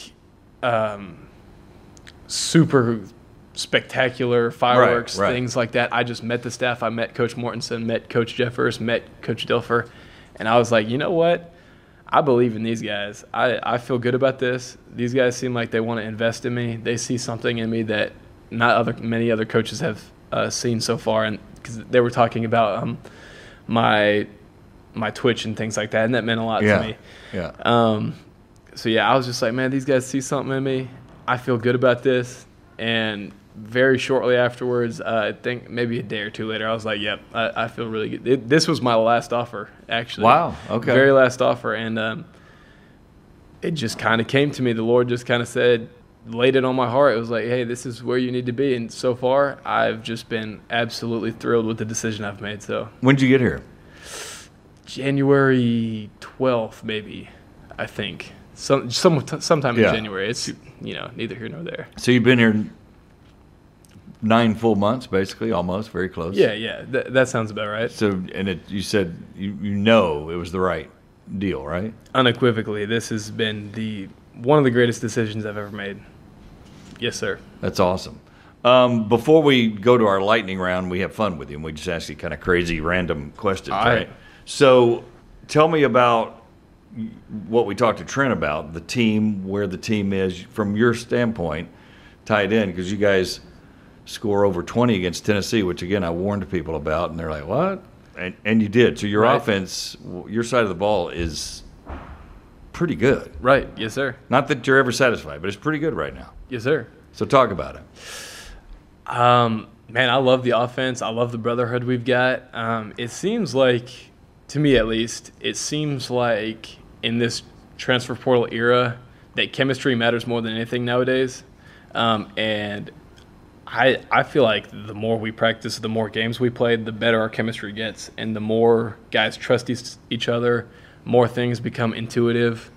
super spectacular fireworks, right. things like that. I just met the staff. I met Coach Mortensen, met Coach Jeffers, met Coach Dilfer, and I was like, you know what? I believe in these guys. I feel good about this. These guys seem like they want to invest in me. They see something in me that many other coaches have seen so far, and because they were talking about my Twitch and things like that, and that meant a lot to me. Yeah. So, I was just like, man, these guys see something in me. I feel good about this. And very shortly afterwards, I think maybe a day or two later, I was like, yep, I feel really good. This was my last offer, actually. Wow, okay. Very last offer. And it just kind of came to me. The Lord just kind of said, laid it on my heart. It was like, hey, this is where you need to be. And so far, I've just been absolutely thrilled with the decision I've made. So When did you get here? January 12th, maybe, I think. Sometime in January. It's, neither here nor there. So you've been here 9 full months, basically, almost, very close. Yeah. That sounds about right. So, and you said you know it was the right deal, right? Unequivocally, this has been one of the greatest decisions I've ever made. Yes, sir. That's awesome. Before we go to our lightning round, we have fun with you, and we just ask you kind of crazy, random questions, All right? So tell me about what we talked to Trent about, the team, where the team is, from your standpoint, tied in, because you guys score over 20 against Tennessee, which, again, I warned people about, and they're like, what? And you did. So your offense, your side of the ball is pretty good. Right. Yes, sir. Not that you're ever satisfied, but it's pretty good right now. Yes, sir. So talk about it. Man, I love the offense. I love the brotherhood we've got. It seems like, to me at least, it seems like in this transfer portal era that chemistry matters more than anything nowadays. And I feel like the more we practice, the more games we play, the better our chemistry gets. And the more guys trust each other, more things become intuitive.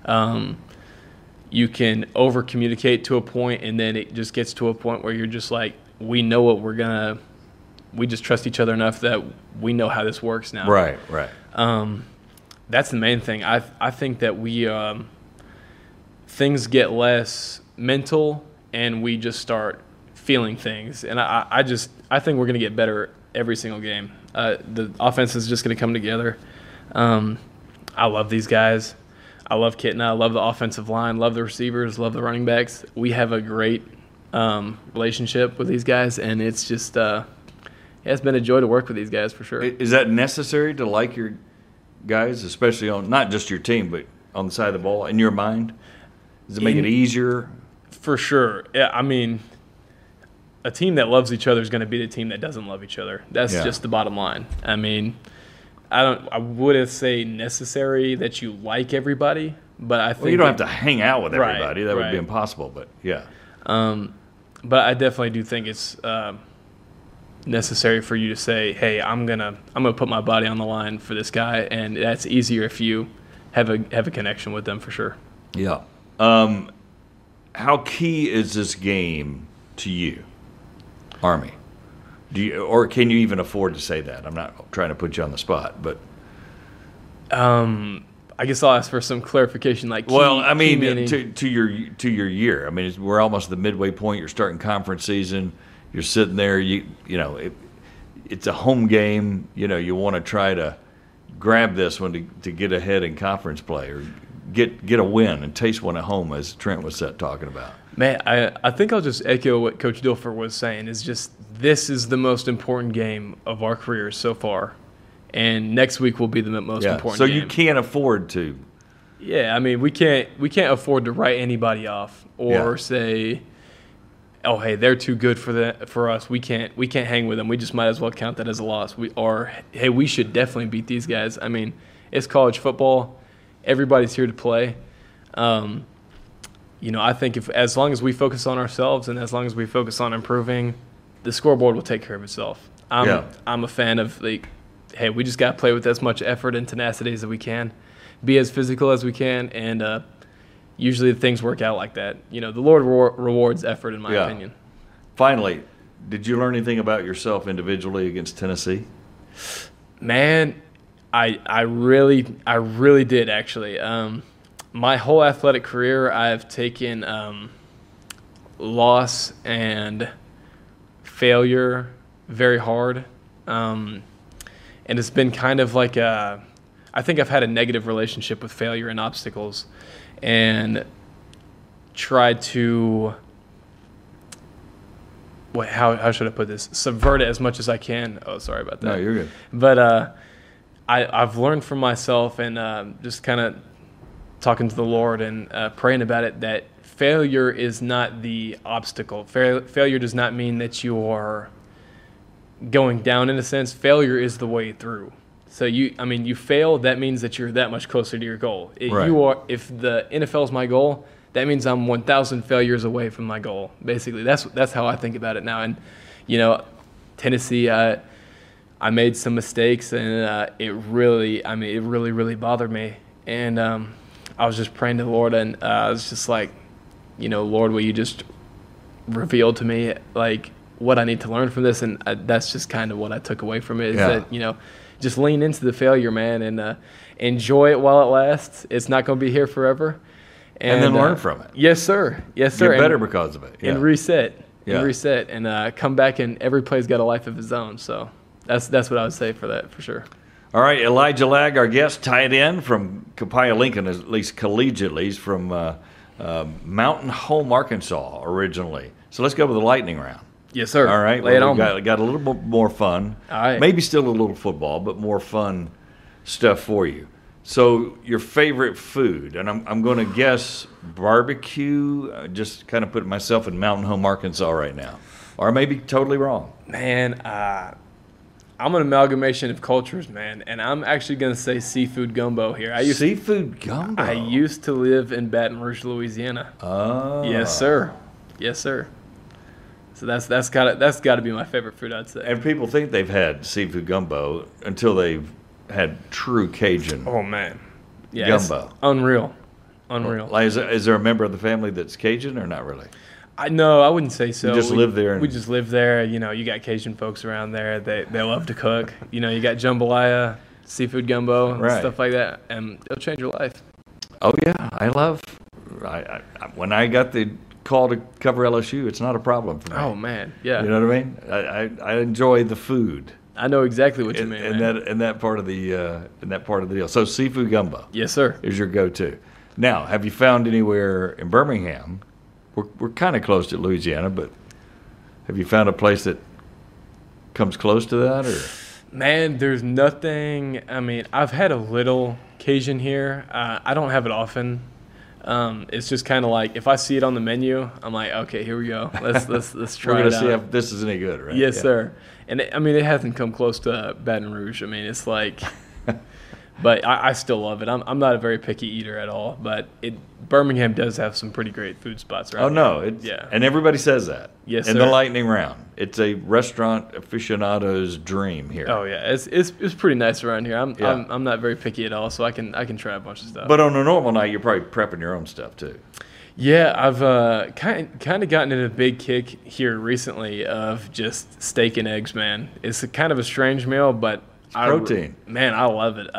You can over-communicate to a point, and then it just gets to a point where you're just like, we know what we just trust each other enough that we know how this works now. Right. That's the main thing. I think that we things get less mental, and we just start feeling things. And I think we're going to get better every single game. The offense is just going to come together. I love these guys. I love Kitna. I love the offensive line. Love the receivers. Love the running backs. We have a great relationship with these guys, and it's just it's been a joy to work with these guys for sure. Is that necessary to like your guys, especially on not just your team, but on the side of the ball, in your mind? Does it make it easier? For sure. Yeah, I mean, a team that loves each other is going to beat a team that doesn't love each other. That's just the bottom line. I mean, I wouldn't say necessary that you like everybody, but I think you don't have to hang out with everybody. That would be impossible. But yeah. But I definitely do think it's necessary for you to say, "Hey, I'm gonna put my body on the line for this guy," and that's easier if you have a connection with them for sure. Yeah. How key is this game to you, Army? Or can you even afford to say that? I'm not trying to put you on the spot, but I guess I'll ask for some clarification. Like, to your year. I mean, we're almost at the midway point. You're starting conference season. You're sitting there. It's a home game. You want to try to grab this one to get ahead in conference play or get a win and taste one at home, as Trent was talking about. Man, I think I'll just echo what Coach Dilfer was saying. Is just this is the most important game of our careers so far, and next week will be the most important. So game. you can't afford to. Yeah, I mean we can't afford to write anybody off or say, oh hey, they're too good for us. We can't hang with them. We just might as well count that as a loss. Hey, we should definitely beat these guys. I mean, it's college football. Everybody's here to play. I think as long as we focus on ourselves and as long as we focus on improving, the scoreboard will take care of itself. I'm a fan of hey, we just got to play with as much effort and tenacity as we can, be as physical as we can, and usually things work out like that. The Lord rewards effort, in my opinion. Finally, did you learn anything about yourself individually against Tennessee? Man, I really did actually. My whole athletic career, I've taken loss and failure very hard, and it's been kind of like I think I've had a negative relationship with failure and obstacles, and tried to how should I put this? Subvert it as much as I can. Oh, sorry about that. No, you're good. But I've learned from myself and just kind of talking to the Lord and praying about it that failure is not the obstacle. Failure does not mean that you're going down in a sense. Failure is the way through. So you fail, that means that you're that much closer to your goal. Right. If the NFL is my goal, that means I'm 1,000 failures away from my goal. Basically, that's how I think about it now. And Tennessee, I made some mistakes, and it really bothered me. And I was just praying to the Lord, and I was just like, Lord, will you just reveal to me like what I need to learn from this? And that's just kind of what I took away from it. Is that just lean into the failure, man, and enjoy it while it lasts. It's not going to be here forever. And then learn from it. Yes, sir. Yes, sir. Get better because of it. Yeah. And reset. Yeah. And reset. And come back, and every play's got a life of his own. So that's what I would say for that, for sure. All right, Elijah Lag, our guest, tight end from Copiah Lincoln, at least collegiately. He's from Mountain Home, Arkansas, originally. So let's go with the lightning round. Yes, sir. All right. Lay it on me. Got a little bit more fun. All right. Maybe still a little football, but more fun stuff for you. So your favorite food, and I'm going to guess barbecue. Just kind of put myself in Mountain Home, Arkansas right now, or maybe totally wrong. Man, I'm an amalgamation of cultures, man, and I'm actually going to say seafood gumbo here. Seafood gumbo. I used to live in Baton Rouge, Louisiana. Oh. Yes, sir. Yes, sir. So that's got to be my favorite food, I'd say. And people think they've had seafood gumbo until they've had true Cajun Oh man, yeah, gumbo. It's unreal. Like, is there a member of the family that's Cajun or not really? No, I wouldn't say so. You just live there. We just live there. You got Cajun folks around there. They love to cook. You got jambalaya, seafood gumbo, Right. stuff like that, and it'll change your life. Oh yeah, I when I got the call to cover LSU, it's not a problem for me. Oh man, yeah. You know what I mean? I enjoy the food. I know exactly what you mean, man. In that part of the deal. So seafood gumbo. Yes, sir. Is your go-to. Now, have you found anywhere in Birmingham? We're kind of close to Louisiana, but have you found a place that comes close to that? Or Man, there's nothing. I mean, I've had a little Cajun here. I don't have it often. It's just kind of like if I see it on the menu, I'm like, okay, here we go. Let's try we're it gonna out. see if this is any good, right? Yes, Yeah. sir. And it hasn't come close to Baton Rouge. I mean, it's like, but I still love it. I'm not a very picky eater at all. But Birmingham does have some pretty great food spots, right? Oh no, yeah. And everybody says that. Yes, in sir. the lightning round, it's a restaurant aficionado's dream here. Oh yeah, it's pretty nice around here. Yeah. I'm not very picky at all, so I can try a bunch of stuff. But on a normal night, you're probably prepping your own stuff too. Yeah, I've kind of gotten in a big kick here recently of just steak and eggs, man. It's kind of a strange meal, but protein. I love it.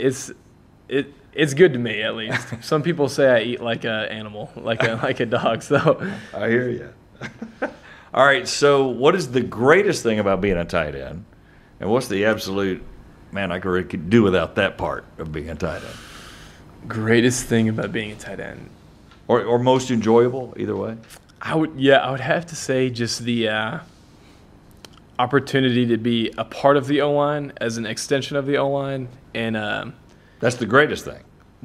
It's good to me, at least. Some people say I eat like an animal, like a dog. So I hear you. All right, so what is the greatest thing about being a tight end, and what's the absolute I could do without that part of being a tight end, greatest thing about being a tight end, or most enjoyable, either way? I would have to say just the opportunity to be a part of the O-line as an extension of the O-line, and That's the greatest thing.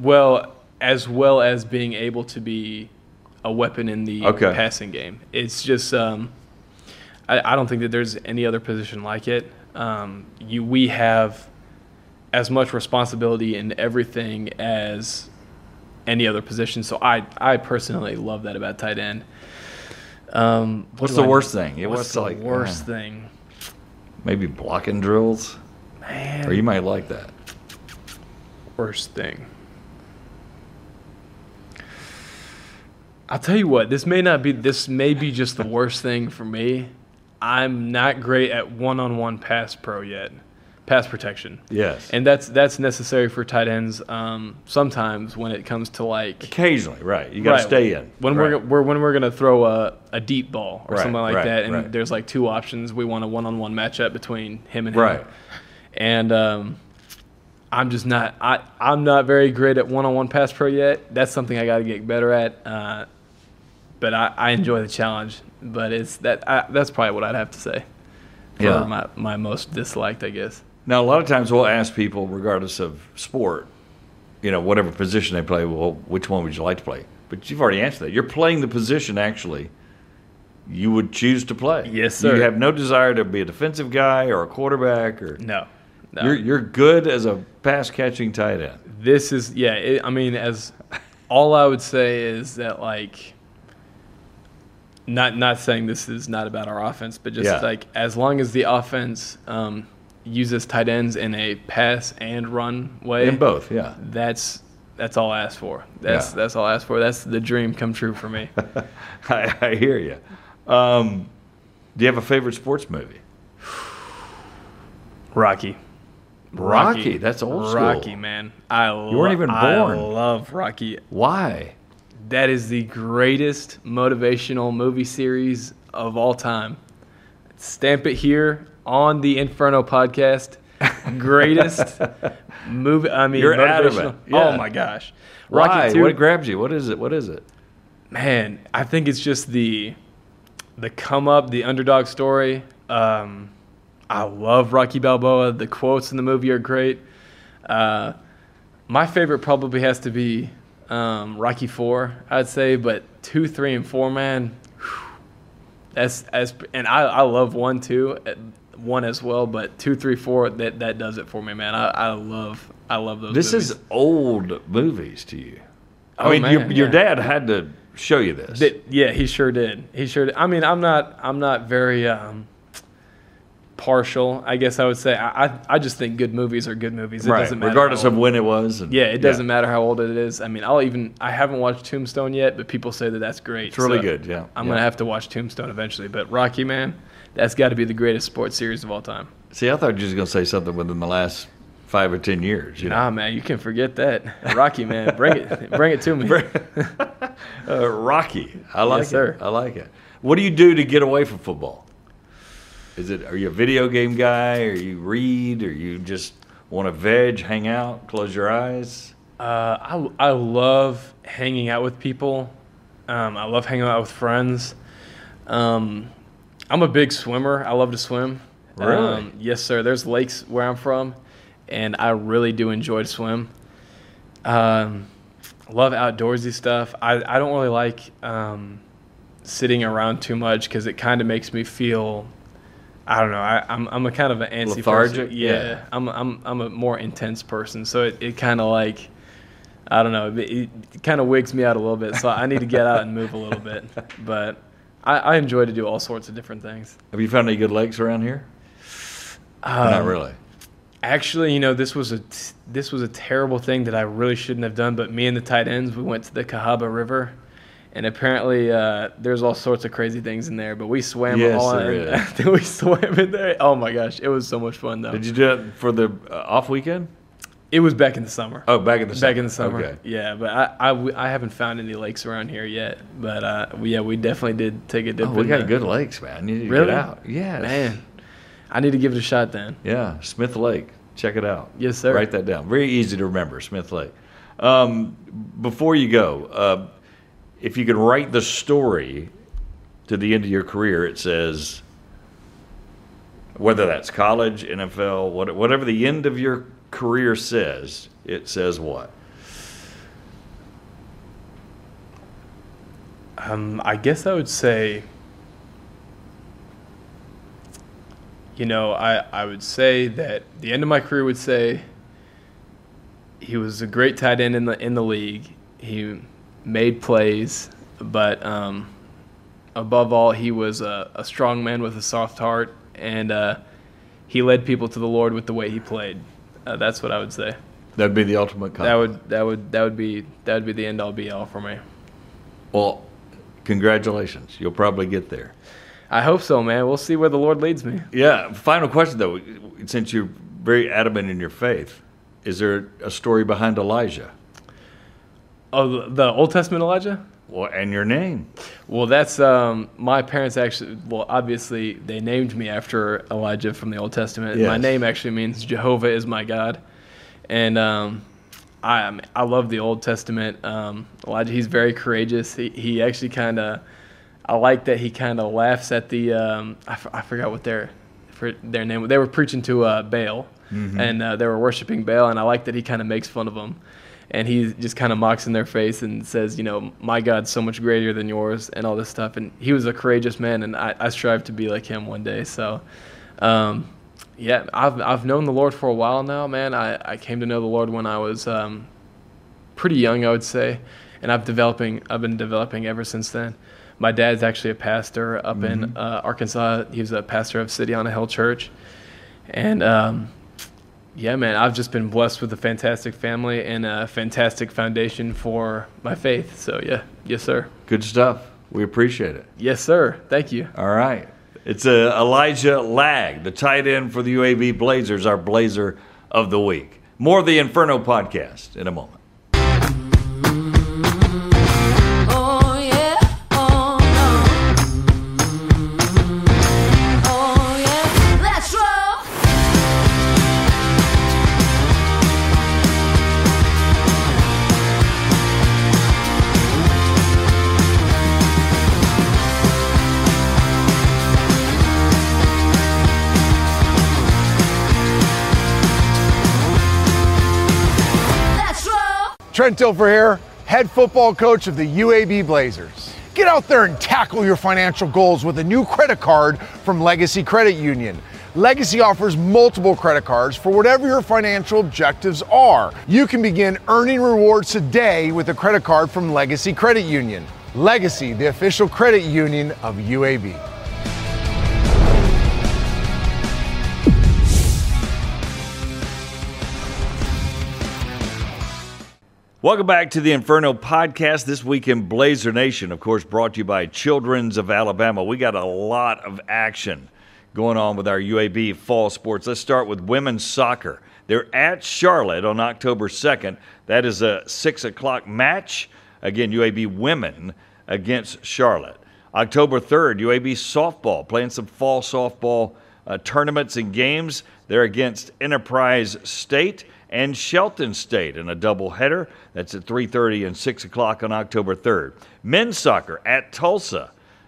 as well as being able to be a weapon in the passing game. It's just I don't think that there's any other position like it. We have as much responsibility in everything as any other position. So I personally love that about tight end. What's the worst thing? What's the worst thing? Maybe blocking drills? Man. Or you might like that. Worst thing. I'll tell you what, this may be just the worst thing for me. I'm not great at one-on-one pass protection. Yes. And that's necessary for tight ends sometimes when it comes to like Occasionally, right. You got to stay in. When we're going to throw a deep ball or something like that, and right. there's like two options. We want a one-on-one matchup between him and him. Right. And I'm just not I'm not very great at one-on-one pass pro yet. That's something I got to get better at. But I enjoy the challenge. But that's probably what I'd have to say for my most disliked, I guess. Now, a lot of times we'll ask people, regardless of sport, whatever position they play, well, which one would you like to play? But you've already answered that. You're playing the position, actually, you would choose to play. Yes, sir. You have no desire to be a defensive guy or a quarterback. No. You're good as a pass-catching tight end. This is, as all I would say is that, like, not saying this is not about our offense, but just like as long as the offense uses tight ends in a pass and run way. In both, yeah. That's all I ask for. That's all I ask for. That's the dream come true for me. I hear you. Do you have a favorite sports movie? Rocky. That's old school. Rocky, man. You weren't even born. I love Rocky. Why? That is the greatest motivational movie series of all time. Stamp it here on the Inferno podcast. Greatest movie. You're adamant. Yeah. Oh my gosh. Why? Rocky 2. What grabs you? What is it? Man, I think it's just the come up, the underdog story. I love Rocky Balboa. The quotes in the movie are great. My favorite probably has to be Rocky 4, I'd say, but 2, 3, and 4, man. And I love 1 too, 1 as well, but 2, 3, 4 that does it for me, man. I love those. This movies. is old movies to you. Oh, I mean, man, your dad had to show you this. He sure did. I mean, I'm not very partial, I guess I would say. I just think good movies are good movies. It doesn't matter regardless of when it was. It doesn't matter how old it is. I mean, I haven't watched Tombstone yet, but people say that's great. It's really good, yeah. I'm going to have to watch Tombstone eventually. But Rocky, man, that's got to be the greatest sports series of all time. See, I thought you were just going to say something within the last 5 or 10 years. Nah, man, you can forget that. Rocky, man, bring it to me. Rocky, I like Yes, sir. it. I like it. What do you do to get away from football? Are you a video game guy, or you read, or you just want to veg, hang out, close your eyes? I love hanging out with people. I love hanging out with friends. I'm a big swimmer. I love to swim. Really? Yes, sir. There's lakes where I'm from, and I really do enjoy to swim. Love outdoorsy stuff. I don't really like sitting around too much because it kind of makes me feel, I don't know. I'm a kind of an antsy lethargic. person. Yeah. I'm a more intense person, so it kind of like, I don't know. It kind of wigs me out a little bit, so I need to get out and move a little bit. But I enjoy to do all sorts of different things. Have you found any good lakes around here? Not really. Actually, this was a terrible thing that I really shouldn't have done. But me and the tight ends, we went to the Cahaba River, and apparently there's all sorts of crazy things in there. But we swam we swam in there. Oh my gosh, it was so much fun though. Did you do it for the off weekend? It was back in the summer. Oh, back in the summer. Back in the summer. Okay. Yeah, but I haven't found any lakes around here yet. But we definitely did take a dip. We got good lakes, man. You need to really? get out. Yeah, man. I need to give it a shot then. Yeah, Smith Lake. Check it out. Yes, sir. Write that down. Very easy to remember, Smith Lake. Before you go, if you could write the story to the end of your career, it says, whether that's college, NFL, whatever the end of your career says, it says what? I guess I would say, I would say that the end of my career would say he was a great tight end in the league. He made plays, but above all, he was a strong man with a soft heart, and he led people to the Lord with the way he played. That's what I would say. That'd be the ultimate compliment. That would be the end all be all for me. Well, congratulations. You'll probably get there. I hope so, man. We'll see where the Lord leads me. Yeah. Final question, though. Since you're very adamant in your faith, is there a story behind Elijah? Oh, the Old Testament Elijah? Well, and your name. Well, that's my parents actually. Well, obviously they named me after Elijah from the Old Testament. Yes. My name actually means Jehovah is my God, and I love the Old Testament. Elijah, he's very courageous. He actually kind of. I like that he kind of laughs at the. I forgot what their name was. They were preaching to Baal, and they were worshiping Baal, and I like that he kind of makes fun of them. And he just kind of mocks in their face and says, my God's so much greater than yours and all this stuff. And he was a courageous man, and I strive to be like him one day. So, I've known the Lord for a while now, man. I came to know the Lord when I was pretty young, I would say, and I've been developing ever since then. My dad's actually a pastor up in Arkansas. He was a pastor of City on a Hill Church. And man, I've just been blessed with a fantastic family and a fantastic foundation for my faith. So, yes, sir. Good stuff. We appreciate it. Yes, sir. Thank you. All right. It's Elijah Lag, the tight end for the UAB Blazers, our Blazer of the Week. More of the Inferno podcast in a moment. Trent Dilfer here, head football coach of the UAB Blazers. Get out there and tackle your financial goals with a new credit card from Legacy Credit Union. Legacy offers multiple credit cards for whatever your financial objectives are. You can begin earning rewards today with a credit card from Legacy Credit Union. Legacy, the official credit union of UAB. Welcome back to the Inferno podcast. This week in Blazer Nation, of course, brought to you by Children's of Alabama. We got a lot of action going on with our UAB fall sports. Let's start with women's soccer. They're at Charlotte on October 2nd. That is a 6 o'clock match. Again, UAB women against Charlotte. October 3rd, UAB softball, playing some fall softball tournaments and games. They're against Enterprise State and Shelton State in a doubleheader. That's at 3:30 and 6 o'clock on October 3rd. Men's soccer at Tulsa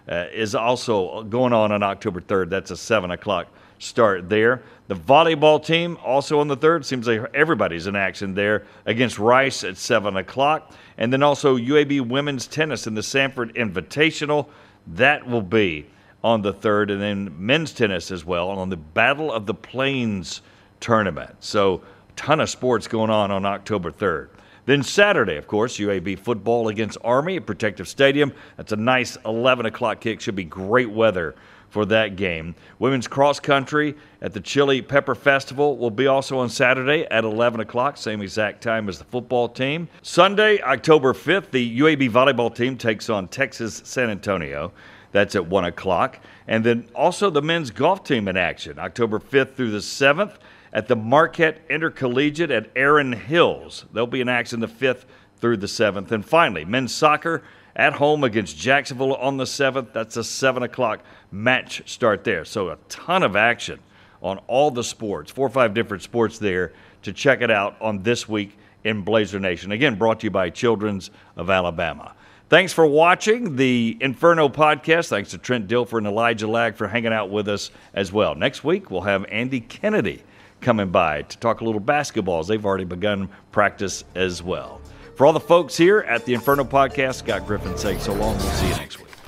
is also going on October 3rd. That's a 7 o'clock start there. The volleyball team also on the 3rd. Seems like everybody's in action there against Rice at 7 o'clock. And then also UAB women's tennis in the Sanford Invitational. That will be on the 3rd. And then men's tennis as well on the Battle of the Plains tournament. So ton of sports going on October 3rd. Then Saturday, of course, UAB football against Army at Protective Stadium. That's a nice 11 o'clock kick. Should be great weather for that game. Women's cross country at the Chili Pepper Festival will be also on Saturday at 11 o'clock, same exact time as the football team. Sunday, October 5th, the UAB volleyball team takes on Texas San Antonio. That's at 1 o'clock. And then also the men's golf team in action, October 5th through the 7th. At the Marquette Intercollegiate at Erin Hills. They'll be in action the 5th through the 7th. And finally, men's soccer at home against Jacksonville on the 7th. That's a 7 o'clock match start there. So a ton of action on all the sports, 4 or 5 different sports there to check it out on This Week in Blazer Nation. Again, brought to you by Children's of Alabama. Thanks for watching the Inferno podcast. Thanks to Trent Dilfer and Elijah Lag for hanging out with us as well. Next week, we'll have Andy Kennedy coming by to talk a little basketball as they've already begun practice as well. For all the folks here at the Inferno Podcast, Scott Griffin saying so long. We'll see you next week.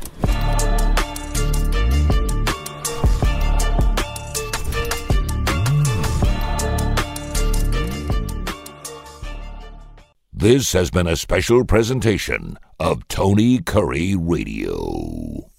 This has been a special presentation of Tony Curry Radio.